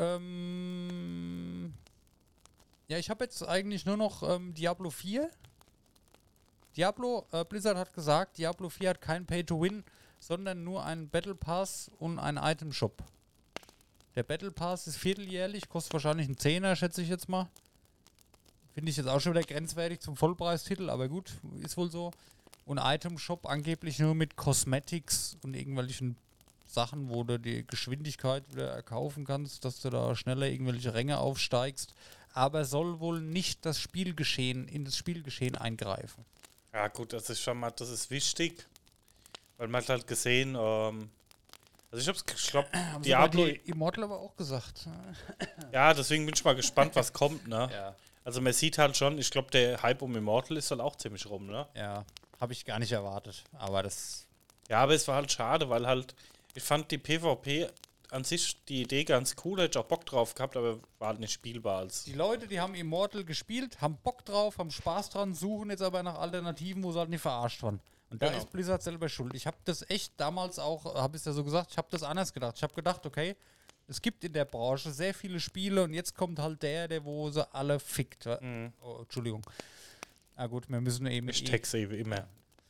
ja, ich habe jetzt eigentlich nur noch Diablo 4. Blizzard hat gesagt, Diablo 4 hat kein Pay-to-Win, sondern nur einen Battle Pass und einen Item-Shop. Der Battle Pass ist vierteljährlich, kostet wahrscheinlich einen Zehner, schätze ich jetzt mal. Finde ich jetzt auch schon wieder grenzwertig zum Vollpreistitel, aber gut, ist wohl so. Und Item-Shop angeblich nur mit Cosmetics und irgendwelchen Sachen, wo du die Geschwindigkeit wieder erkaufen kannst, dass du da schneller irgendwelche Ränge aufsteigst. Aber soll wohl nicht in das Spielgeschehen eingreifen. Ja, gut, das ist schon mal, das ist wichtig. Weil man hat halt gesehen, also ich glaube, Diablo. Immortal aber auch gesagt. Ja, deswegen bin ich mal gespannt, was kommt, ne? Ja. Also man sieht halt schon, ich glaube, der Hype um Immortal ist halt auch ziemlich rum, ne? Ja, habe ich gar nicht erwartet. Aber das. Ja, aber es war halt schade, weil halt, ich fand die PvP an sich die Idee ganz cool, hätte ich auch Bock drauf gehabt, aber war halt nicht spielbar als. Die Leute, die haben Immortal gespielt, haben Bock drauf, haben Spaß dran, suchen jetzt aber nach Alternativen, wo sie halt nicht verarscht waren. Und da Genau. ist Blizzard selber schuld. Ich habe das echt damals auch, habe ich ja so gesagt, ich habe das anders gedacht. Ich habe gedacht, okay, es gibt in der Branche sehr viele Spiele und jetzt kommt halt der wo sie alle fickt. Mhm. Oh, Entschuldigung. Ah gut, wir müssen eben. Ich texe eben immer.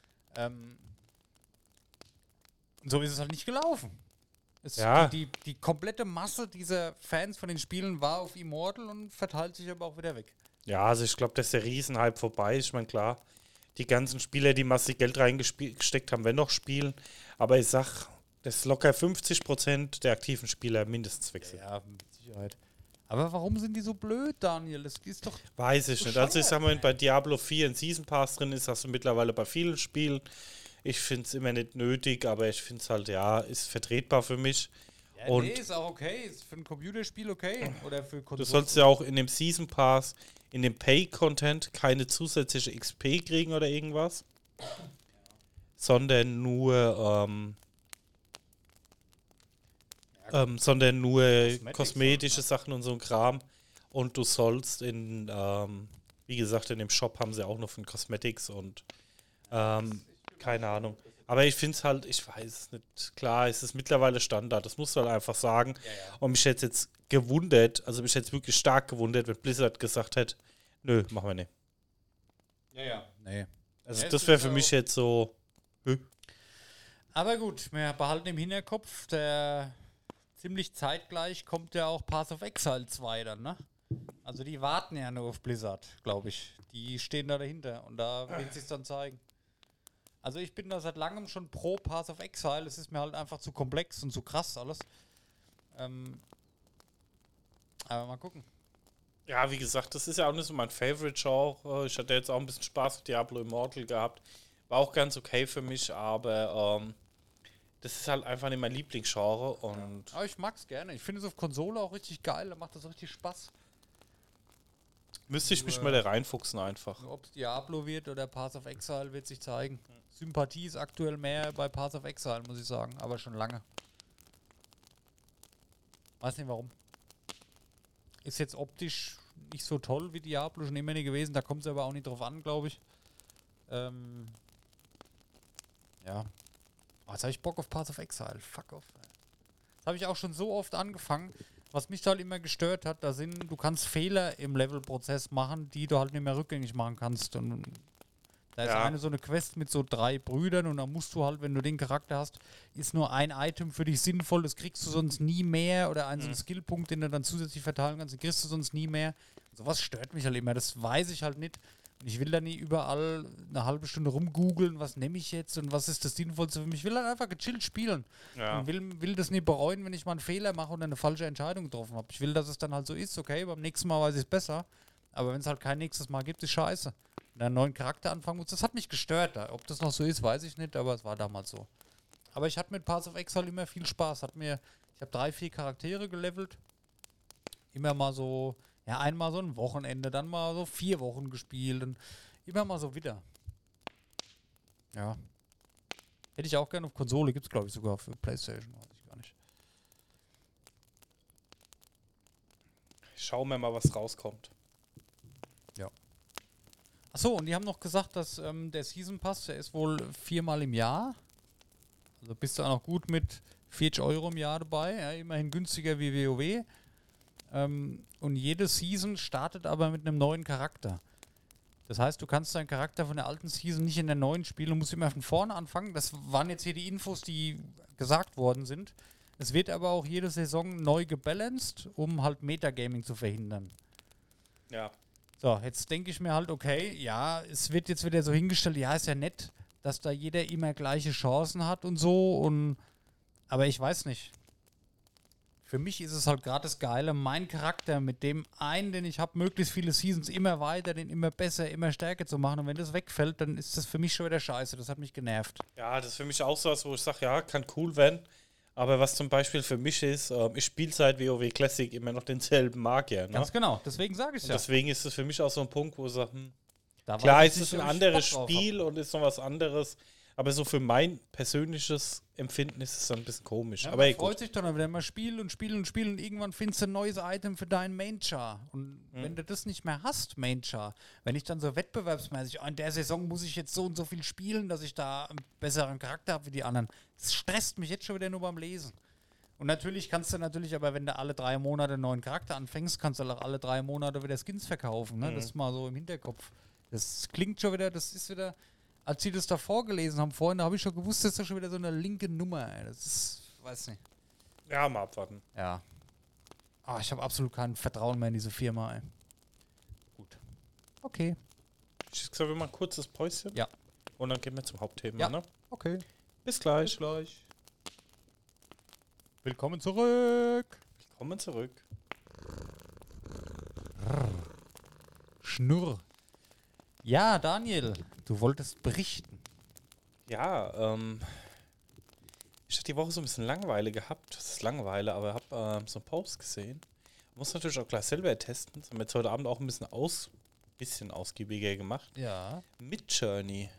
So ist es halt nicht gelaufen. Ja. Die komplette Masse dieser Fans von den Spielen war auf Immortal und verteilt sich aber auch wieder weg. Ja, also ich glaube, dass der Riesenhype vorbei ist. Ich meine, klar, die ganzen Spieler, die massig Geld reingesteckt haben, werden noch spielen. Aber ich sag, dass locker 50% der aktiven Spieler mindestens wechseln. Ja, mit Sicherheit. Aber warum sind die so blöd, Daniel? Das ist doch. Weiß ich nicht. Also ich sag mal, wenn bei Diablo 4 ein Season Pass drin ist, hast du mittlerweile bei vielen Spielen. Ich finde es immer nicht nötig, aber ich finde es halt, ja, ist vertretbar für mich. Ja, und nee, ist auch okay. Ist für ein Computerspiel okay. Oder für du Konsolen. sollst ja auch in dem Season Pass, in dem Pay-Content keine zusätzliche XP kriegen oder irgendwas. Sondern nur kosmetische Sachen und so ein Kram. Und du sollst wie gesagt, in dem Shop haben sie auch noch von Cosmetics und keine Ahnung. Aber ich finde es halt, ich weiß es nicht. Klar, es ist mittlerweile Standard, das musst du halt einfach sagen. Ja. Und mich hätte jetzt gewundert, also mich hätte jetzt wirklich stark gewundert, wenn Blizzard gesagt hätte, nö, machen wir nicht. Ja. Nee. Also Ja, das es wäre ist für auch- mich jetzt so, Aber gut, wir behalten im Hinterkopf, ziemlich zeitgleich kommt ja auch Path of Exile 2 dann, ne? Also die warten ja nur auf Blizzard, glaube ich. Die stehen da dahinter und da wird sich dann zeigen. Also ich bin da seit langem schon pro Path of Exile. Es ist mir halt einfach zu komplex und zu krass alles. Aber mal gucken. ja, wie gesagt, das ist ja auch nicht so mein Favorite-Genre. Ich hatte jetzt auch ein bisschen Spaß mit Diablo Immortal gehabt. War auch ganz okay für mich, aber das ist halt einfach nicht mein Lieblingsgenre und Aber ich mag's gerne. Ich finde es auf Konsole auch richtig geil. Da macht das richtig Spaß. müsste ich mich mal da reinfuchsen einfach. Ob es Diablo wird oder Path of Exile, wird sich zeigen. Sympathie ist aktuell mehr bei Path of Exile, muss ich sagen. Aber schon lange. Weiß nicht warum. Ist jetzt optisch nicht so toll wie Diablo, schon immer nie gewesen. Da kommt es aber auch nicht drauf an, glaube ich. Ja. Oh, jetzt habe ich Bock auf Path of Exile. Fuck off. Das habe ich auch schon so oft angefangen. Was mich da halt immer gestört hat, du kannst Fehler im Levelprozess machen, die du halt nicht mehr rückgängig machen kannst. Und da ist eine so eine Quest mit so 3 Brüdern und da musst du halt, wenn du den Charakter hast, ist nur ein Item für dich sinnvoll, das kriegst du sonst nie mehr oder so einen Skillpunkt, den du dann zusätzlich verteilen kannst, den kriegst du sonst nie mehr. Sowas stört mich halt immer, das weiß ich halt nicht. Und ich will da nie überall eine halbe Stunde rumgoogeln, was nehme ich jetzt und was ist das Sinnvollste für mich. Ich will halt einfach gechillt spielen. Ja. Und will das nie bereuen, wenn ich mal einen Fehler mache und eine falsche Entscheidung getroffen habe. Ich will, dass es dann halt so ist, okay, beim nächsten Mal weiß ich es besser. Aber wenn es halt kein nächstes Mal gibt, ist scheiße. Wenn einen neuen Charakter anfangen muss, das hat mich gestört. Ob das noch so ist, weiß ich nicht, aber es war damals so. Aber ich hatte mit Path of Exile immer viel Spaß. Ich habe 3, 4 Charaktere gelevelt. Immer mal so, ja, einmal so ein Wochenende, dann mal so 4 Wochen gespielt und immer mal so wieder. Ja. Hätte ich auch gerne auf Konsole, gibt es glaube ich sogar für PlayStation, weiß ich gar nicht. Schauen wir mal, was rauskommt. Ja. Achso, und die haben noch gesagt, dass der Season Pass, der ist wohl 4-mal im Jahr. Also bist du auch noch gut mit 40 Euro im Jahr dabei, ja, immerhin günstiger wie WoW. Und jede Season startet aber mit einem neuen Charakter. Das heißt, du kannst deinen Charakter von der alten Season nicht in der neuen spielen, du musst immer von vorne anfangen. Das waren jetzt hier die Infos, die gesagt worden sind. Es wird aber auch jede Saison neu gebalanced, um halt Metagaming zu verhindern. Ja. So, jetzt denke ich mir halt, okay, ja, es wird jetzt wieder so hingestellt, ja, ist ja nett, dass da jeder immer gleiche Chancen hat und so, aber ich weiß nicht. Für mich ist es halt gerade das Geile, mein Charakter mit dem einen, den ich habe, möglichst viele Seasons immer weiter, den immer besser, immer stärker zu machen. Und wenn das wegfällt, dann ist das für mich schon wieder scheiße. Das hat mich genervt. Ja, das ist für mich auch so was, wo ich sage, ja, kann cool werden. Aber was zum Beispiel für mich ist, ich spiele seit WoW Classic immer noch denselben Magier. Ne? Ganz genau, deswegen sage ich es ja. Deswegen ist es für mich auch so ein Punkt, wo ich sage, Da klar, weiß es ich ist nicht, ein ob ich anderes Bock drauf Spiel und ist noch was anderes. Aber so für mein persönliches Empfinden ist es dann ein bisschen komisch. Ja, aber man freut sich dann, wenn du mal spielen und irgendwann findest du ein neues Item für deinen Main-Char. Und wenn du das nicht mehr hast, Main-Char, wenn ich dann so wettbewerbsmäßig, in der Saison muss ich jetzt so und so viel spielen, dass ich da einen besseren Charakter habe wie die anderen, das stresst mich jetzt schon wieder nur beim Lesen. Und natürlich kannst du aber, wenn du alle 3 Monate einen neuen Charakter anfängst, kannst du auch alle 3 Monate wieder Skins verkaufen. Ne? Das ist mal so im Hinterkopf. Das klingt schon wieder, das ist wieder... Als sie das da vorgelesen haben vorhin, da habe ich schon gewusst, das ist doch schon wieder so eine linke Nummer. Ey. Das ist, weiß nicht. Ja, mal abwarten. Ja. Ich habe absolut kein Vertrauen mehr in diese Firma. Ey. Gut. Okay. Ich sage, wir machen ein kurzes Päuschen. Ja. Und dann gehen wir zum Hauptthema. Ja. Ne? Okay. Bis gleich. Willkommen zurück. Willkommen zurück. Schnurr. Ja, Daniel, du wolltest berichten. Ja, ich hatte die Woche so ein bisschen Langeweile gehabt. Das ist Langeweile, aber habe so einen Post gesehen. Muss natürlich auch gleich selber testen. Das haben wir jetzt heute Abend auch ein bisschen ausgiebiger gemacht. Ja. Midjourney.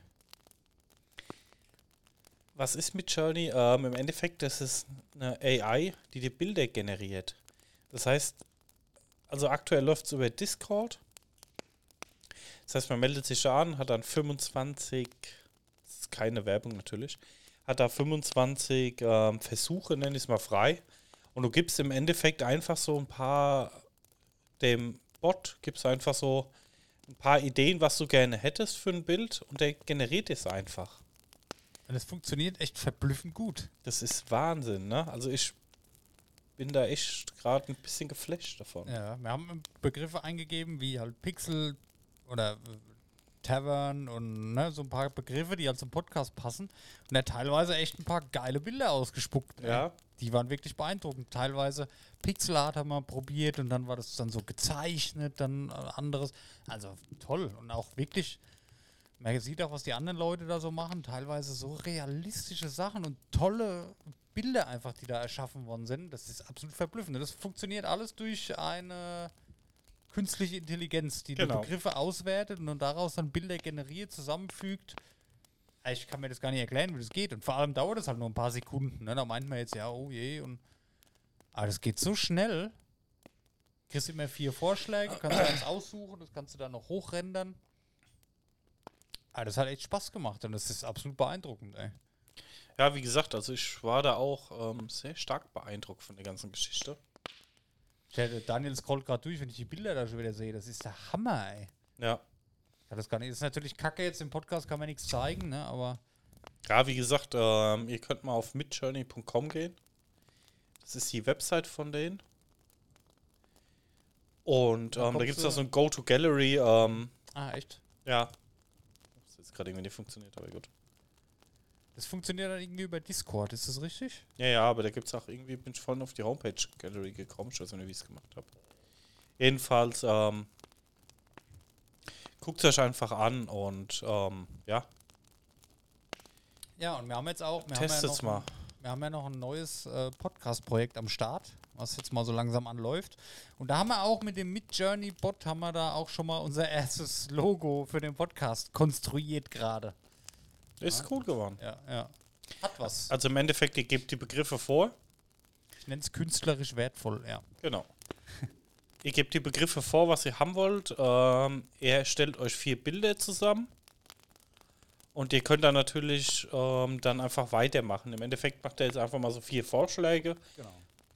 Was ist Midjourney? Im Endeffekt, das ist eine AI, die die Bilder generiert. Das heißt, also aktuell läuft es über Discord. Das heißt, man meldet sich an, hat dann 25, das ist keine Werbung natürlich, hat da 25 Versuche, nenne ich es mal frei. Und du gibst im Endeffekt einfach so ein paar, dem Bot gibst einfach so ein paar Ideen, was du gerne hättest für ein Bild und der generiert es einfach. Und es funktioniert echt verblüffend gut. Das ist Wahnsinn, ne? Also ich bin da echt gerade ein bisschen geflasht davon. Ja, wir haben Begriffe eingegeben, wie halt Pixel oder Tavern und so ein paar Begriffe, die halt zum Podcast passen. Und er hat teilweise echt ein paar geile Bilder ausgespuckt. Ja. Die waren wirklich beeindruckend. Teilweise Pixelart haben wir probiert und dann war das dann so gezeichnet, dann anderes. Also toll und auch wirklich, man sieht auch, was die anderen Leute da so machen. Teilweise so realistische Sachen und tolle Bilder einfach, die da erschaffen worden sind. Das ist absolut verblüffend. Das funktioniert alles durch eine künstliche Intelligenz, die die Begriffe auswertet und dann daraus dann Bilder generiert, zusammenfügt. Ich kann mir das gar nicht erklären, wie das geht. Und vor allem dauert es halt nur ein paar Sekunden. Ne? Da meint man jetzt, ja, oh je. Aber das geht so schnell. Du kriegst immer 4 Vorschläge, kannst du eins aussuchen, das kannst du dann noch hochrendern. Das hat echt Spaß gemacht und das ist absolut beeindruckend, ey. Ja, wie gesagt, also ich war da auch sehr stark beeindruckt von der ganzen Geschichte. Daniel scrollt gerade durch, wenn ich die Bilder da schon wieder sehe. Das ist der Hammer, ey. Ja. Ja, das gar nicht. Das ist natürlich kacke jetzt im Podcast, kann man nichts zeigen, ne? Aber. Ja, wie gesagt, ihr könnt mal auf midjourney.com gehen. Das ist die Website von denen. Und da gibt es auch so ein Go-to-Gallery. Echt? Ja. Das ist jetzt gerade irgendwie nicht funktioniert, aber gut. Das funktioniert dann irgendwie über Discord, ist das richtig? Ja, aber da gibt es auch irgendwie, bin ich vorhin auf die Homepage-Gallery gekommen, ich weiß nicht, wie ich es gemacht habe. Jedenfalls, guckt es euch einfach an und ja. Ja, und wir haben jetzt auch. Testet's mal. Wir haben ja noch ein neues Podcast-Projekt am Start, was jetzt mal so langsam anläuft. Und da haben wir auch mit dem Midjourney-Bot haben wir da auch schon mal unser erstes Logo für den Podcast konstruiert gerade. Ist cool geworden. Ja. Hat was. Also im Endeffekt, ihr gebt die Begriffe vor. Ich nenne es künstlerisch wertvoll, ja. Genau. Ihr gebt die Begriffe vor, was ihr haben wollt. Er stellt euch 4 Bilder zusammen. Und ihr könnt dann natürlich dann einfach weitermachen. Im Endeffekt macht er jetzt einfach mal so 4 Vorschläge. Genau.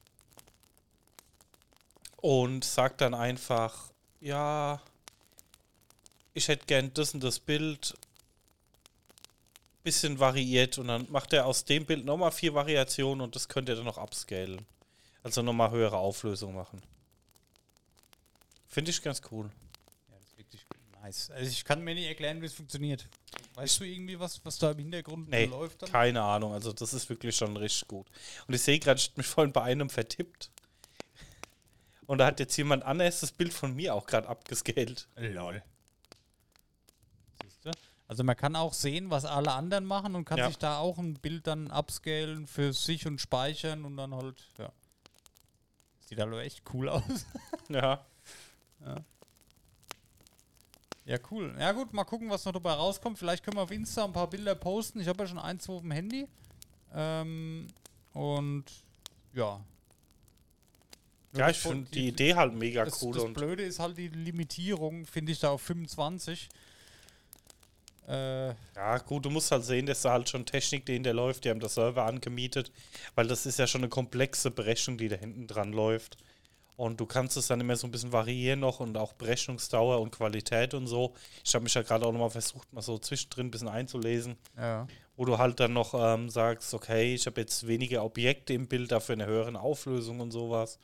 Und sagt dann einfach, ja, ich hätte gern das und das Bild bisschen variiert. Und dann macht er aus dem Bild nochmal 4 Variationen und das könnt ihr dann noch upscalen. Also nochmal höhere Auflösung machen. Finde ich ganz cool. Ja, das ist wirklich nice. Also ich kann mir nicht erklären, wie es funktioniert. Weißt du irgendwie was da im Hintergrund läuft dann? Keine Ahnung. Also das ist wirklich schon richtig gut. Und ich sehe gerade, ich habe mich vorhin bei einem vertippt. Und da hat jetzt jemand anderes das Bild von mir auch gerade abgescaled. Lol. Siehst du? Also man kann auch sehen, was alle anderen machen und kann sich da auch ein Bild dann upscalen für sich und speichern und dann halt, ja. Sieht halt echt cool aus. Ja. Ja, cool. Ja gut, mal gucken, was noch dabei rauskommt. Vielleicht können wir auf Insta ein paar Bilder posten. Ich habe ja schon 1, 2 auf dem Handy. Und ja. Ja, ich finde die Idee halt mega cool. Das Blöde ist halt die Limitierung, finde ich, da auf 25. Ja, gut, du musst halt sehen, dass da halt schon Technik dahinter läuft. Die haben das Server angemietet, weil das ist ja schon eine komplexe Berechnung, die da hinten dran läuft. Und du kannst es dann immer so ein bisschen variieren noch und auch Berechnungsdauer und Qualität und so. Ich habe mich ja gerade auch nochmal versucht, mal so zwischendrin ein bisschen einzulesen. Ja. Wo du halt dann noch sagst, okay, ich habe jetzt weniger Objekte im Bild, dafür eine höhere Auflösung und sowas.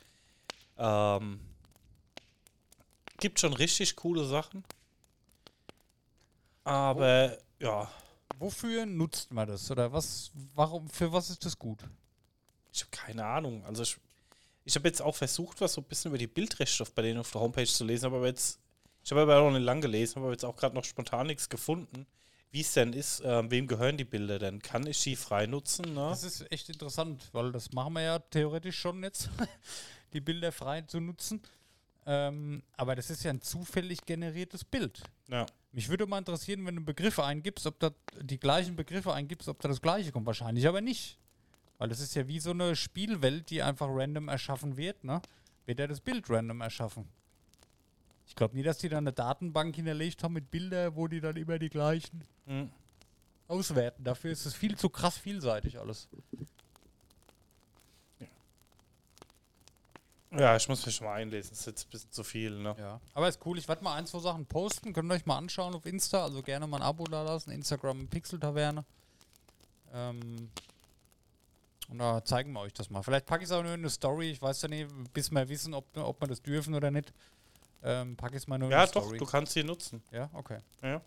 Gibt schon richtig coole Sachen. Aber, ja. Wofür nutzt man das? Oder für was ist das gut? Ich habe keine Ahnung. Also ich habe jetzt auch versucht, was so ein bisschen über die Bildrechte bei denen auf der Homepage zu lesen, ich habe aber auch nicht lang gelesen, aber jetzt auch gerade noch spontan nichts gefunden, wie es denn ist, wem gehören die Bilder denn? Kann ich die frei nutzen? Ne? Das ist echt interessant, weil das machen wir ja theoretisch schon jetzt, die Bilder frei zu nutzen. Aber das ist ja ein zufällig generiertes Bild. Ja. Mich würde mal interessieren, wenn du Begriffe eingibst, ob da die gleichen Begriffe eingibst, ob da das gleiche kommt. Wahrscheinlich aber nicht. Weil das ist ja wie so eine Spielwelt, die einfach random erschaffen wird, ne? Wird ja das Bild random erschaffen. Ich glaube nie, dass die da eine Datenbank hinterlegt haben mit Bildern, wo die dann immer die gleichen auswerten. Dafür ist es viel zu krass vielseitig alles. Ja, ich muss mich schon mal einlesen. Das ist jetzt ein bisschen zu viel, ne? Ja. Aber ist cool. Ich werde mal 1, 2 Sachen posten. Könnt ihr euch mal anschauen auf Insta. Also gerne mal ein Abo da lassen. Instagram Pixel Taverne. Und da zeigen wir euch das mal. Vielleicht packe ich es auch nur in eine Story. Ich weiß ja nicht, bis wir wissen, ob wir das dürfen oder nicht. Packe ich es mal nur in eine Story. Ja, doch, du kannst sie nutzen. Ja, okay. Ja.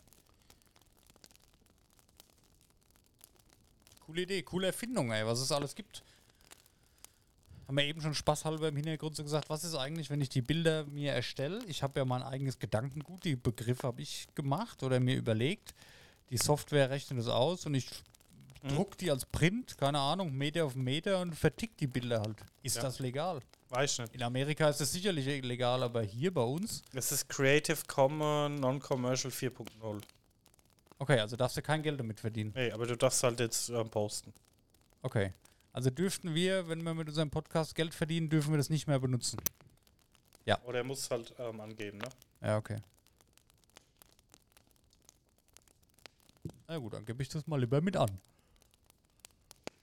Coole Idee, coole Erfindung, ey, was es alles gibt. Haben wir eben schon spaßhalber im Hintergrund so gesagt, was ist eigentlich, wenn ich die Bilder mir erstelle? Ich habe ja mein eigenes Gedankengut, die Begriffe habe ich gemacht oder mir überlegt. Die Software rechnet es aus und ich druck die als Print, keine Ahnung, Meter auf Meter und vertick die Bilder halt. Ist das legal? Weiß ich nicht. In Amerika ist das sicherlich legal, aber hier bei uns? Das ist Creative Commons Non-Commercial 4.0. Okay, also darfst du kein Geld damit verdienen. Nee, aber du darfst halt jetzt posten. Okay. Also dürften wir, wenn wir mit unserem Podcast Geld verdienen, dürfen wir das nicht mehr benutzen. Ja. Oder er muss es halt angeben, ne? Ja, okay. Na gut, dann gebe ich das mal lieber mit an.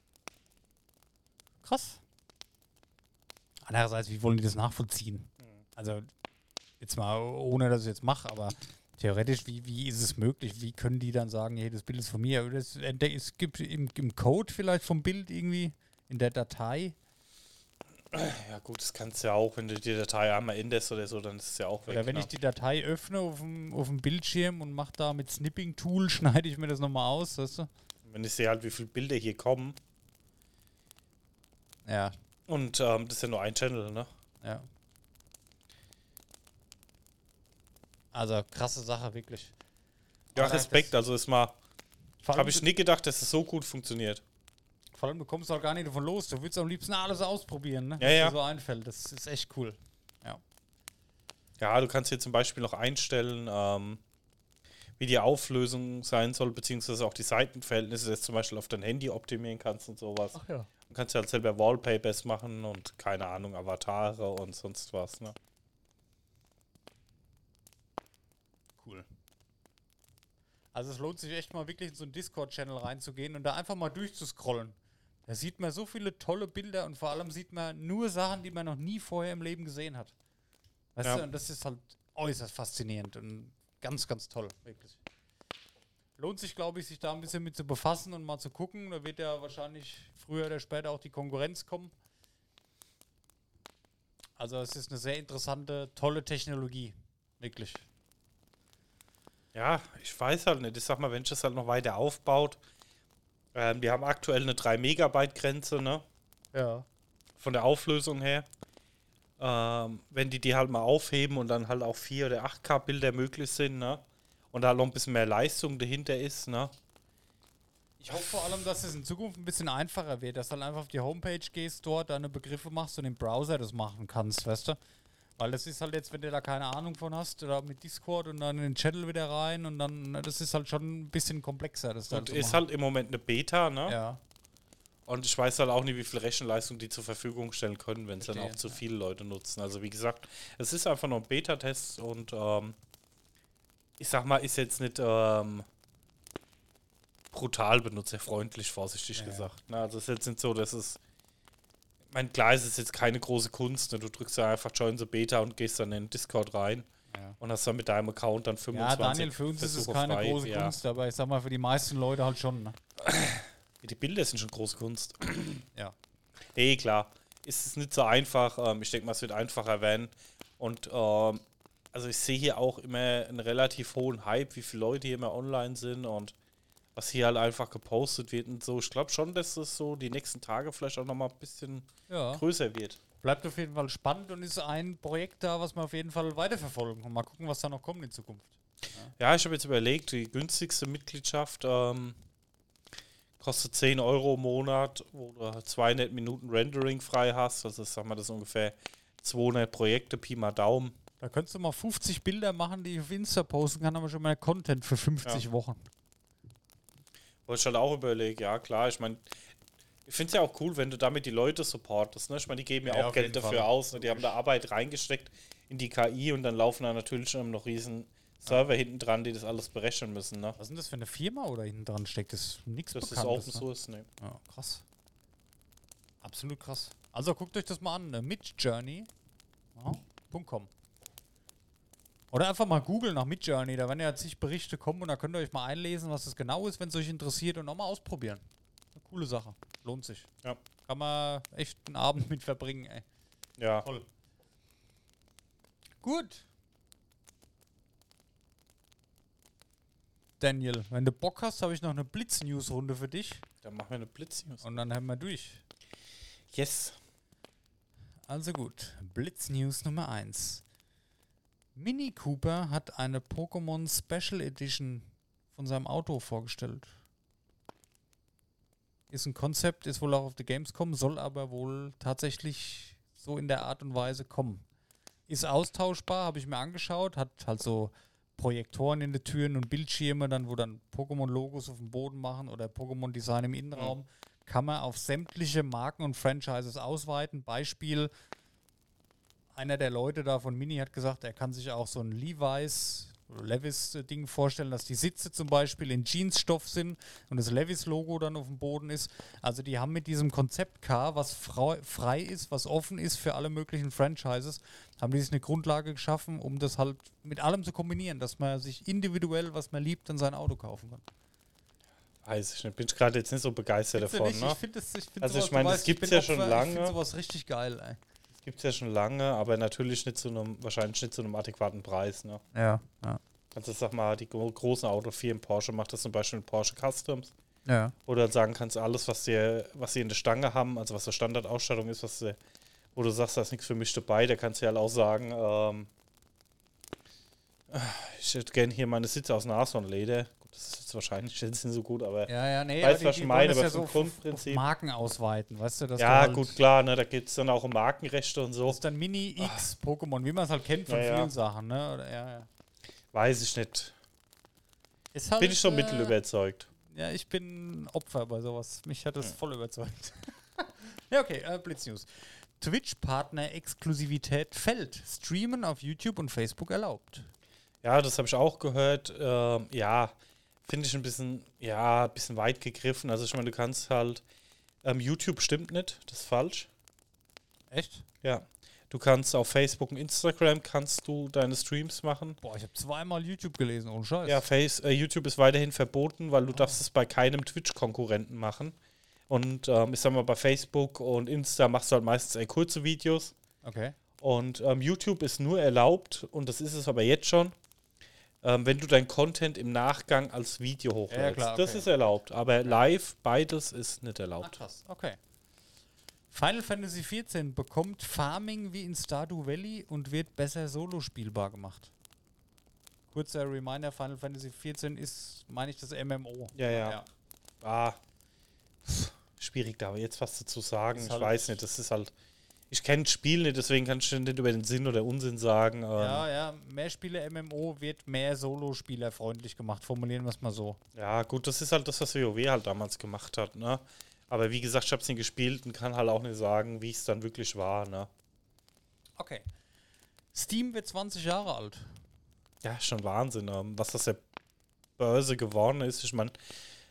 krass. Andererseits, wie wollen die das nachvollziehen? Also, jetzt mal, ohne dass ich jetzt mache, aber theoretisch, wie ist es möglich? Wie können die dann sagen, hey, das Bild ist von mir? Es gibt im Code vielleicht vom Bild irgendwie, in der Datei. Ja gut, das kannst du ja auch, wenn du die Datei einmal änderst oder so, dann ist es ja auch weg. Oder wenn ich die Datei öffne auf dem Bildschirm und mache da mit Snipping-Tool, schneide ich mir das nochmal aus, weißt du? Wenn ich sehe halt, wie viele Bilder hier kommen. Ja, Und das ist ja nur ein Channel, ne? ja. Also, krasse Sache, wirklich. Ja, Aber Respekt, also ist mal, Vor allem, habe ich nicht gedacht, dass es so gut funktioniert. vor allem, du kommst auch gar nicht davon los. Du willst am liebsten alles ausprobieren, ne? Ja, Was ja. dir so einfällt. Das ist echt cool. Ja, du kannst hier zum Beispiel noch einstellen, wie die Auflösung sein soll, beziehungsweise auch die Seitenverhältnisse, dass du zum Beispiel auf dein Handy optimieren kannst und sowas. Ach ja. Du kannst ja halt selber Wallpapers machen und keine Ahnung, Avatare und sonst was, ne? Cool. Also es lohnt sich echt mal wirklich in so einen Discord-Channel reinzugehen und da einfach mal durchzuscrollen. Da sieht man so viele tolle Bilder und vor allem sieht man nur Sachen, die man noch nie vorher im Leben gesehen hat. Weißt Ja. du, und das ist halt äußerst faszinierend und ganz, ganz toll, wirklich. Lohnt sich, glaube ich, sich da ein bisschen mit zu befassen und mal zu gucken. Da wird ja wahrscheinlich früher oder später auch die Konkurrenz kommen. Also es ist eine sehr interessante, tolle Technologie. Wirklich. Ja, ich weiß halt nicht. Ich sag mal, wenn sich das halt noch weiter aufbaut, die haben aktuell eine 3 Megabyte Grenze, ne? Ja. Von der Auflösung her. Wenn die halt mal aufheben und dann halt auch 4 oder 8K Bilder möglich sind, ne? Und da halt noch ein bisschen mehr Leistung dahinter ist, ne? Ich hoffe vor allem, dass es in Zukunft ein bisschen einfacher wird, dass du dann einfach auf die Homepage gehst, dort deine Begriffe machst und im Browser das machen kannst, weißt du? Weil das ist halt jetzt, wenn du da keine Ahnung von hast, oder mit Discord und dann in den Channel wieder rein und dann, das ist halt schon ein bisschen komplexer. Das Und zu ist machen. halt im Moment eine Beta, ne? Ja, Und ich weiß halt auch nicht, wie viel Rechenleistung die zur Verfügung stellen können, wenn es dann Verstehe, auch zu ja. viele Leute nutzen. Also wie gesagt, es ist einfach nur ein Beta-Test und ich sag mal, ist jetzt nicht brutal benutzerfreundlich, vorsichtig Ja. gesagt. Ne? Also es ist jetzt nicht so, dass es. Ich meine, klar, es ist jetzt keine große Kunst. Ne? Du drückst ja einfach Join the Beta und gehst dann in den Discord rein ja. und hast dann mit deinem Account dann 25 Ja, Daniel, für uns ist es Versuche keine frei. große Ja. Kunst, aber ich sag mal, für die meisten Leute halt schon. Ne? Die Bilder sind schon große Kunst. Ja. Nee, klar. Ist es nicht so einfach. Ich denke mal, es wird einfacher werden. Und also ich sehe hier auch immer einen relativ hohen Hype, wie viele Leute hier immer online sind und was hier halt einfach gepostet wird und so. Ich glaube schon, dass es so die nächsten Tage vielleicht auch nochmal ein bisschen Ja. größer wird. Bleibt auf jeden Fall spannend und ist ein Projekt da, was wir auf jeden Fall weiterverfolgen und mal gucken, was da noch kommt in Zukunft. Ja, ich habe jetzt überlegt, die günstigste Mitgliedschaft kostet 10 Euro im Monat, wo du 200 Minuten Rendering frei hast. Also sag mal, das ist ungefähr 200 Projekte, Pi mal Daumen. Da könntest du mal 50 Bilder machen, die ich auf Insta posten kann, aber schon mal Content für 50 Wochen. Wo ich halt auch überlege, ja klar, ich meine, ich finde es ja auch cool, wenn du damit die Leute supportest, ne? Ich meine, die geben ja Ja, auch auf Geld jeden dafür Fall. aus, ne? Die haben da Arbeit reingesteckt in die KI und dann laufen da natürlich noch riesen Server hinten dran, die das alles berechnen müssen, ne? Was ist denn das für eine Firma oder hinten dran steckt? Das ist nichts Das ist Bekanntes. Open Source, ne? Ja, krass. Absolut krass. Also guckt euch das mal an, midjourney.com. Oder einfach mal googeln nach Midjourney, da werden ja zig Berichte kommen und da könnt ihr euch mal einlesen, was das genau ist, wenn es euch interessiert und auch mal ausprobieren. Eine coole Sache. Lohnt sich. Ja. Kann man echt einen Abend mit verbringen, ey. Ja. Toll. Gut. Daniel, wenn du Bock hast, habe ich noch eine Blitz-News-Runde für dich. Dann machen wir eine Blitz-News. Und dann haben wir durch. Yes. Also gut, Blitz-News Nummer 1. Mini Cooper hat eine Pokémon Special Edition von seinem Auto vorgestellt. Ist ein Konzept, ist wohl auch auf der Gamescom, soll aber wohl tatsächlich so in der Art und Weise kommen. Ist austauschbar, habe ich mir angeschaut, hat halt so Projektoren in den Türen und Bildschirme, dann wo dann Pokémon-Logos auf dem Boden machen oder Pokémon-Design im Innenraum. Kann man auf sämtliche Marken und Franchises ausweiten. Beispiel, einer der Leute da von Mini hat gesagt, er kann sich auch so ein Levi's Levis-Ding vorstellen, dass die Sitze zum Beispiel in Jeansstoff sind und das Levis-Logo dann auf dem Boden ist. Also die haben mit diesem Konzept-Car, was frei ist, was offen ist für alle möglichen Franchises, haben die sich eine Grundlage geschaffen, um das halt mit allem zu kombinieren, dass man sich individuell, was man liebt, dann sein Auto kaufen kann. Weiß ich nicht, bin ich gerade jetzt nicht so begeistert davon. Nicht? Ne? Ich finde das, Also ich meine, das gibt es ja schon lange. Ich finde sowas richtig geil, ey. Das gibt es ja schon lange, aber natürlich wahrscheinlich nicht zu einem adäquaten Preis. Ne? Ja. Also sag mal, die großen Autofirmen, Porsche macht das zum Beispiel mit Porsche Customs. Ja. Wo du halt sagen kannst, alles, was sie in der Stange haben, also was so Standardausstattung ist, wo du sagst, da ist nichts für mich dabei, da kannst du halt auch sagen, ich hätte gerne hier meine Sitze aus Nashornleder. Gut, das ist jetzt wahrscheinlich jetzt nicht so gut, aber nee, weißt du, was ich meine, aber ja vom so Grundprinzip. Marken ausweiten, weißt du? Dass Ja, du halt, gut, klar, ne, da geht es dann auch um Markenrechte und so. das ist dann Mini-X-Pokémon, wie man es halt kennt von Ja. vielen Sachen, ne? Oder, ja. Weiß ich nicht. Ist halt, Bin ich so mittelüberzeugt. Ja, ich bin Opfer bei sowas. Mich hat das voll überzeugt. Ja, okay, Blitznews. Twitch-Partner-Exklusivität fällt. Streamen auf YouTube und Facebook erlaubt. Ja, das habe ich auch gehört. Ja, finde ich ein bisschen weit gegriffen. Also ich meine, du kannst halt, YouTube stimmt nicht, das ist falsch. Echt? Ja. Du kannst auf Facebook und Instagram kannst du deine Streams machen. Boah, ich habe zweimal YouTube gelesen, ohne Scheiß. Ja, YouTube ist weiterhin verboten, weil du darfst es bei keinem Twitch-Konkurrenten machen. Und ich sag mal, bei Facebook und Insta machst du halt meistens eher kurze Videos. Okay. Und YouTube ist nur erlaubt, und das ist es aber jetzt schon, wenn du dein Content im Nachgang als Video hochlädst. Ja, klar, okay. Das ist erlaubt, aber live, beides ist nicht Ach, erlaubt. krass, okay. Final Fantasy XIV bekommt Farming wie in Stardew Valley und wird besser solo spielbar gemacht. Kurzer Reminder, Final Fantasy XIV ist, meine ich, das MMO. Ja. Schwierig da aber jetzt was dazu sagen. Ich halt weiß nicht, das ist halt. Ich kenne das Spiel nicht, deswegen kann ich nicht über den Sinn oder Unsinn sagen. Ja, Mehrspieler MMO wird mehr Solo-Spieler freundlich gemacht, formulieren wir es mal so. Ja, gut, das ist halt das, was WoW halt damals gemacht hat, ne? Aber wie gesagt, ich habe es nicht gespielt und kann halt auch nicht sagen, wie es dann wirklich war, ne? Okay. Steam wird 20 Jahre alt. Ja, schon Wahnsinn, was das der Börse geworden ist. Ich meine,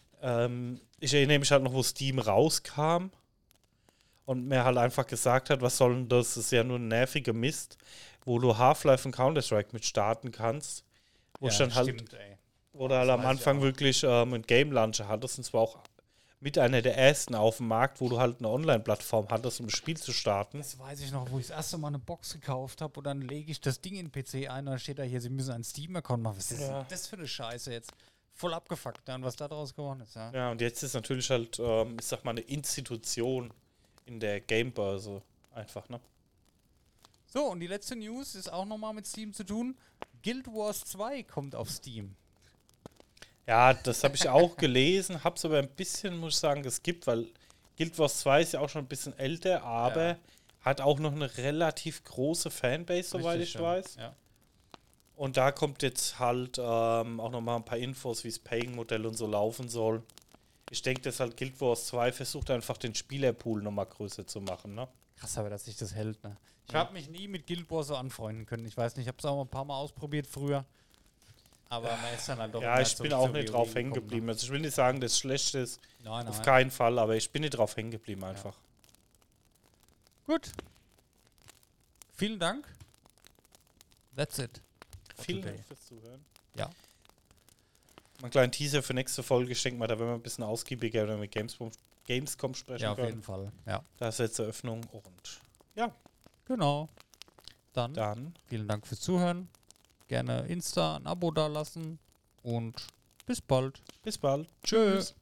ich erinnere mich halt noch, wo Steam rauskam und mir halt einfach gesagt hat, was soll denn das? Das ist ja nur ein nerviger Mist, wo du Half-Life und Counter-Strike mit starten kannst. Wo ich dann stimmt, ey. wo du halt am Anfang wirklich einen Game-Launcher hattest, und zwar auch mit einer der ersten auf dem Markt, wo du halt eine Online-Plattform hattest, um das Spiel zu starten. Das weiß ich noch, wo ich das erste Mal eine Box gekauft habe und dann lege ich das Ding in den PC ein und dann steht da hier, Sie müssen einen Steam-Account machen. Was ist denn das für eine Scheiße jetzt? Voll abgefuckt, dann was da draus geworden ist, ja. Ja, und jetzt ist natürlich halt, ich sag mal, eine Institution in der Gamebörse einfach, ne? So, und die letzte News ist auch nochmal mit Steam zu tun. Guild Wars 2 kommt auf Steam. Ja, das habe ich auch gelesen, hab's aber ein bisschen, muss ich sagen, geskippt, weil Guild Wars 2 ist ja auch schon ein bisschen älter, aber hat auch noch eine relativ große Fanbase, soweit ich weiß. Ja. Und da kommt jetzt halt auch nochmal ein paar Infos, wie das Paying-Modell und so laufen soll. Ich denke, dass halt Guild Wars 2 versucht einfach den Spielerpool nochmal größer zu machen, ne? Krass, aber dass sich das hält, ne? Ich habe mich nie mit Guild Wars so anfreunden können. Ich weiß nicht, ich habe es auch mal ein paar Mal ausprobiert früher. Aber man ist dann halt doch. Ja, ich bin auch nicht drauf hängen geblieben. Also ich will nicht sagen, dass es schlecht ist. Nein. Auf keinen Fall, aber ich bin nicht drauf hängen geblieben einfach. Gut. Vielen Dank. That's it. Vielen Dank fürs Zuhören. Ja. Mal einen kleinen Teaser für nächste Folge. Ich denke mal, da werden wir ein bisschen ausgiebiger mit Gamescom sprechen Ja, auf können. jeden Fall. Ja. Da ist jetzt Eröffnung und ja. Genau. Dann Dann vielen Dank fürs Zuhören. Gerne Insta ein Abo dalassen und bis bald. bis bald. Tschüss.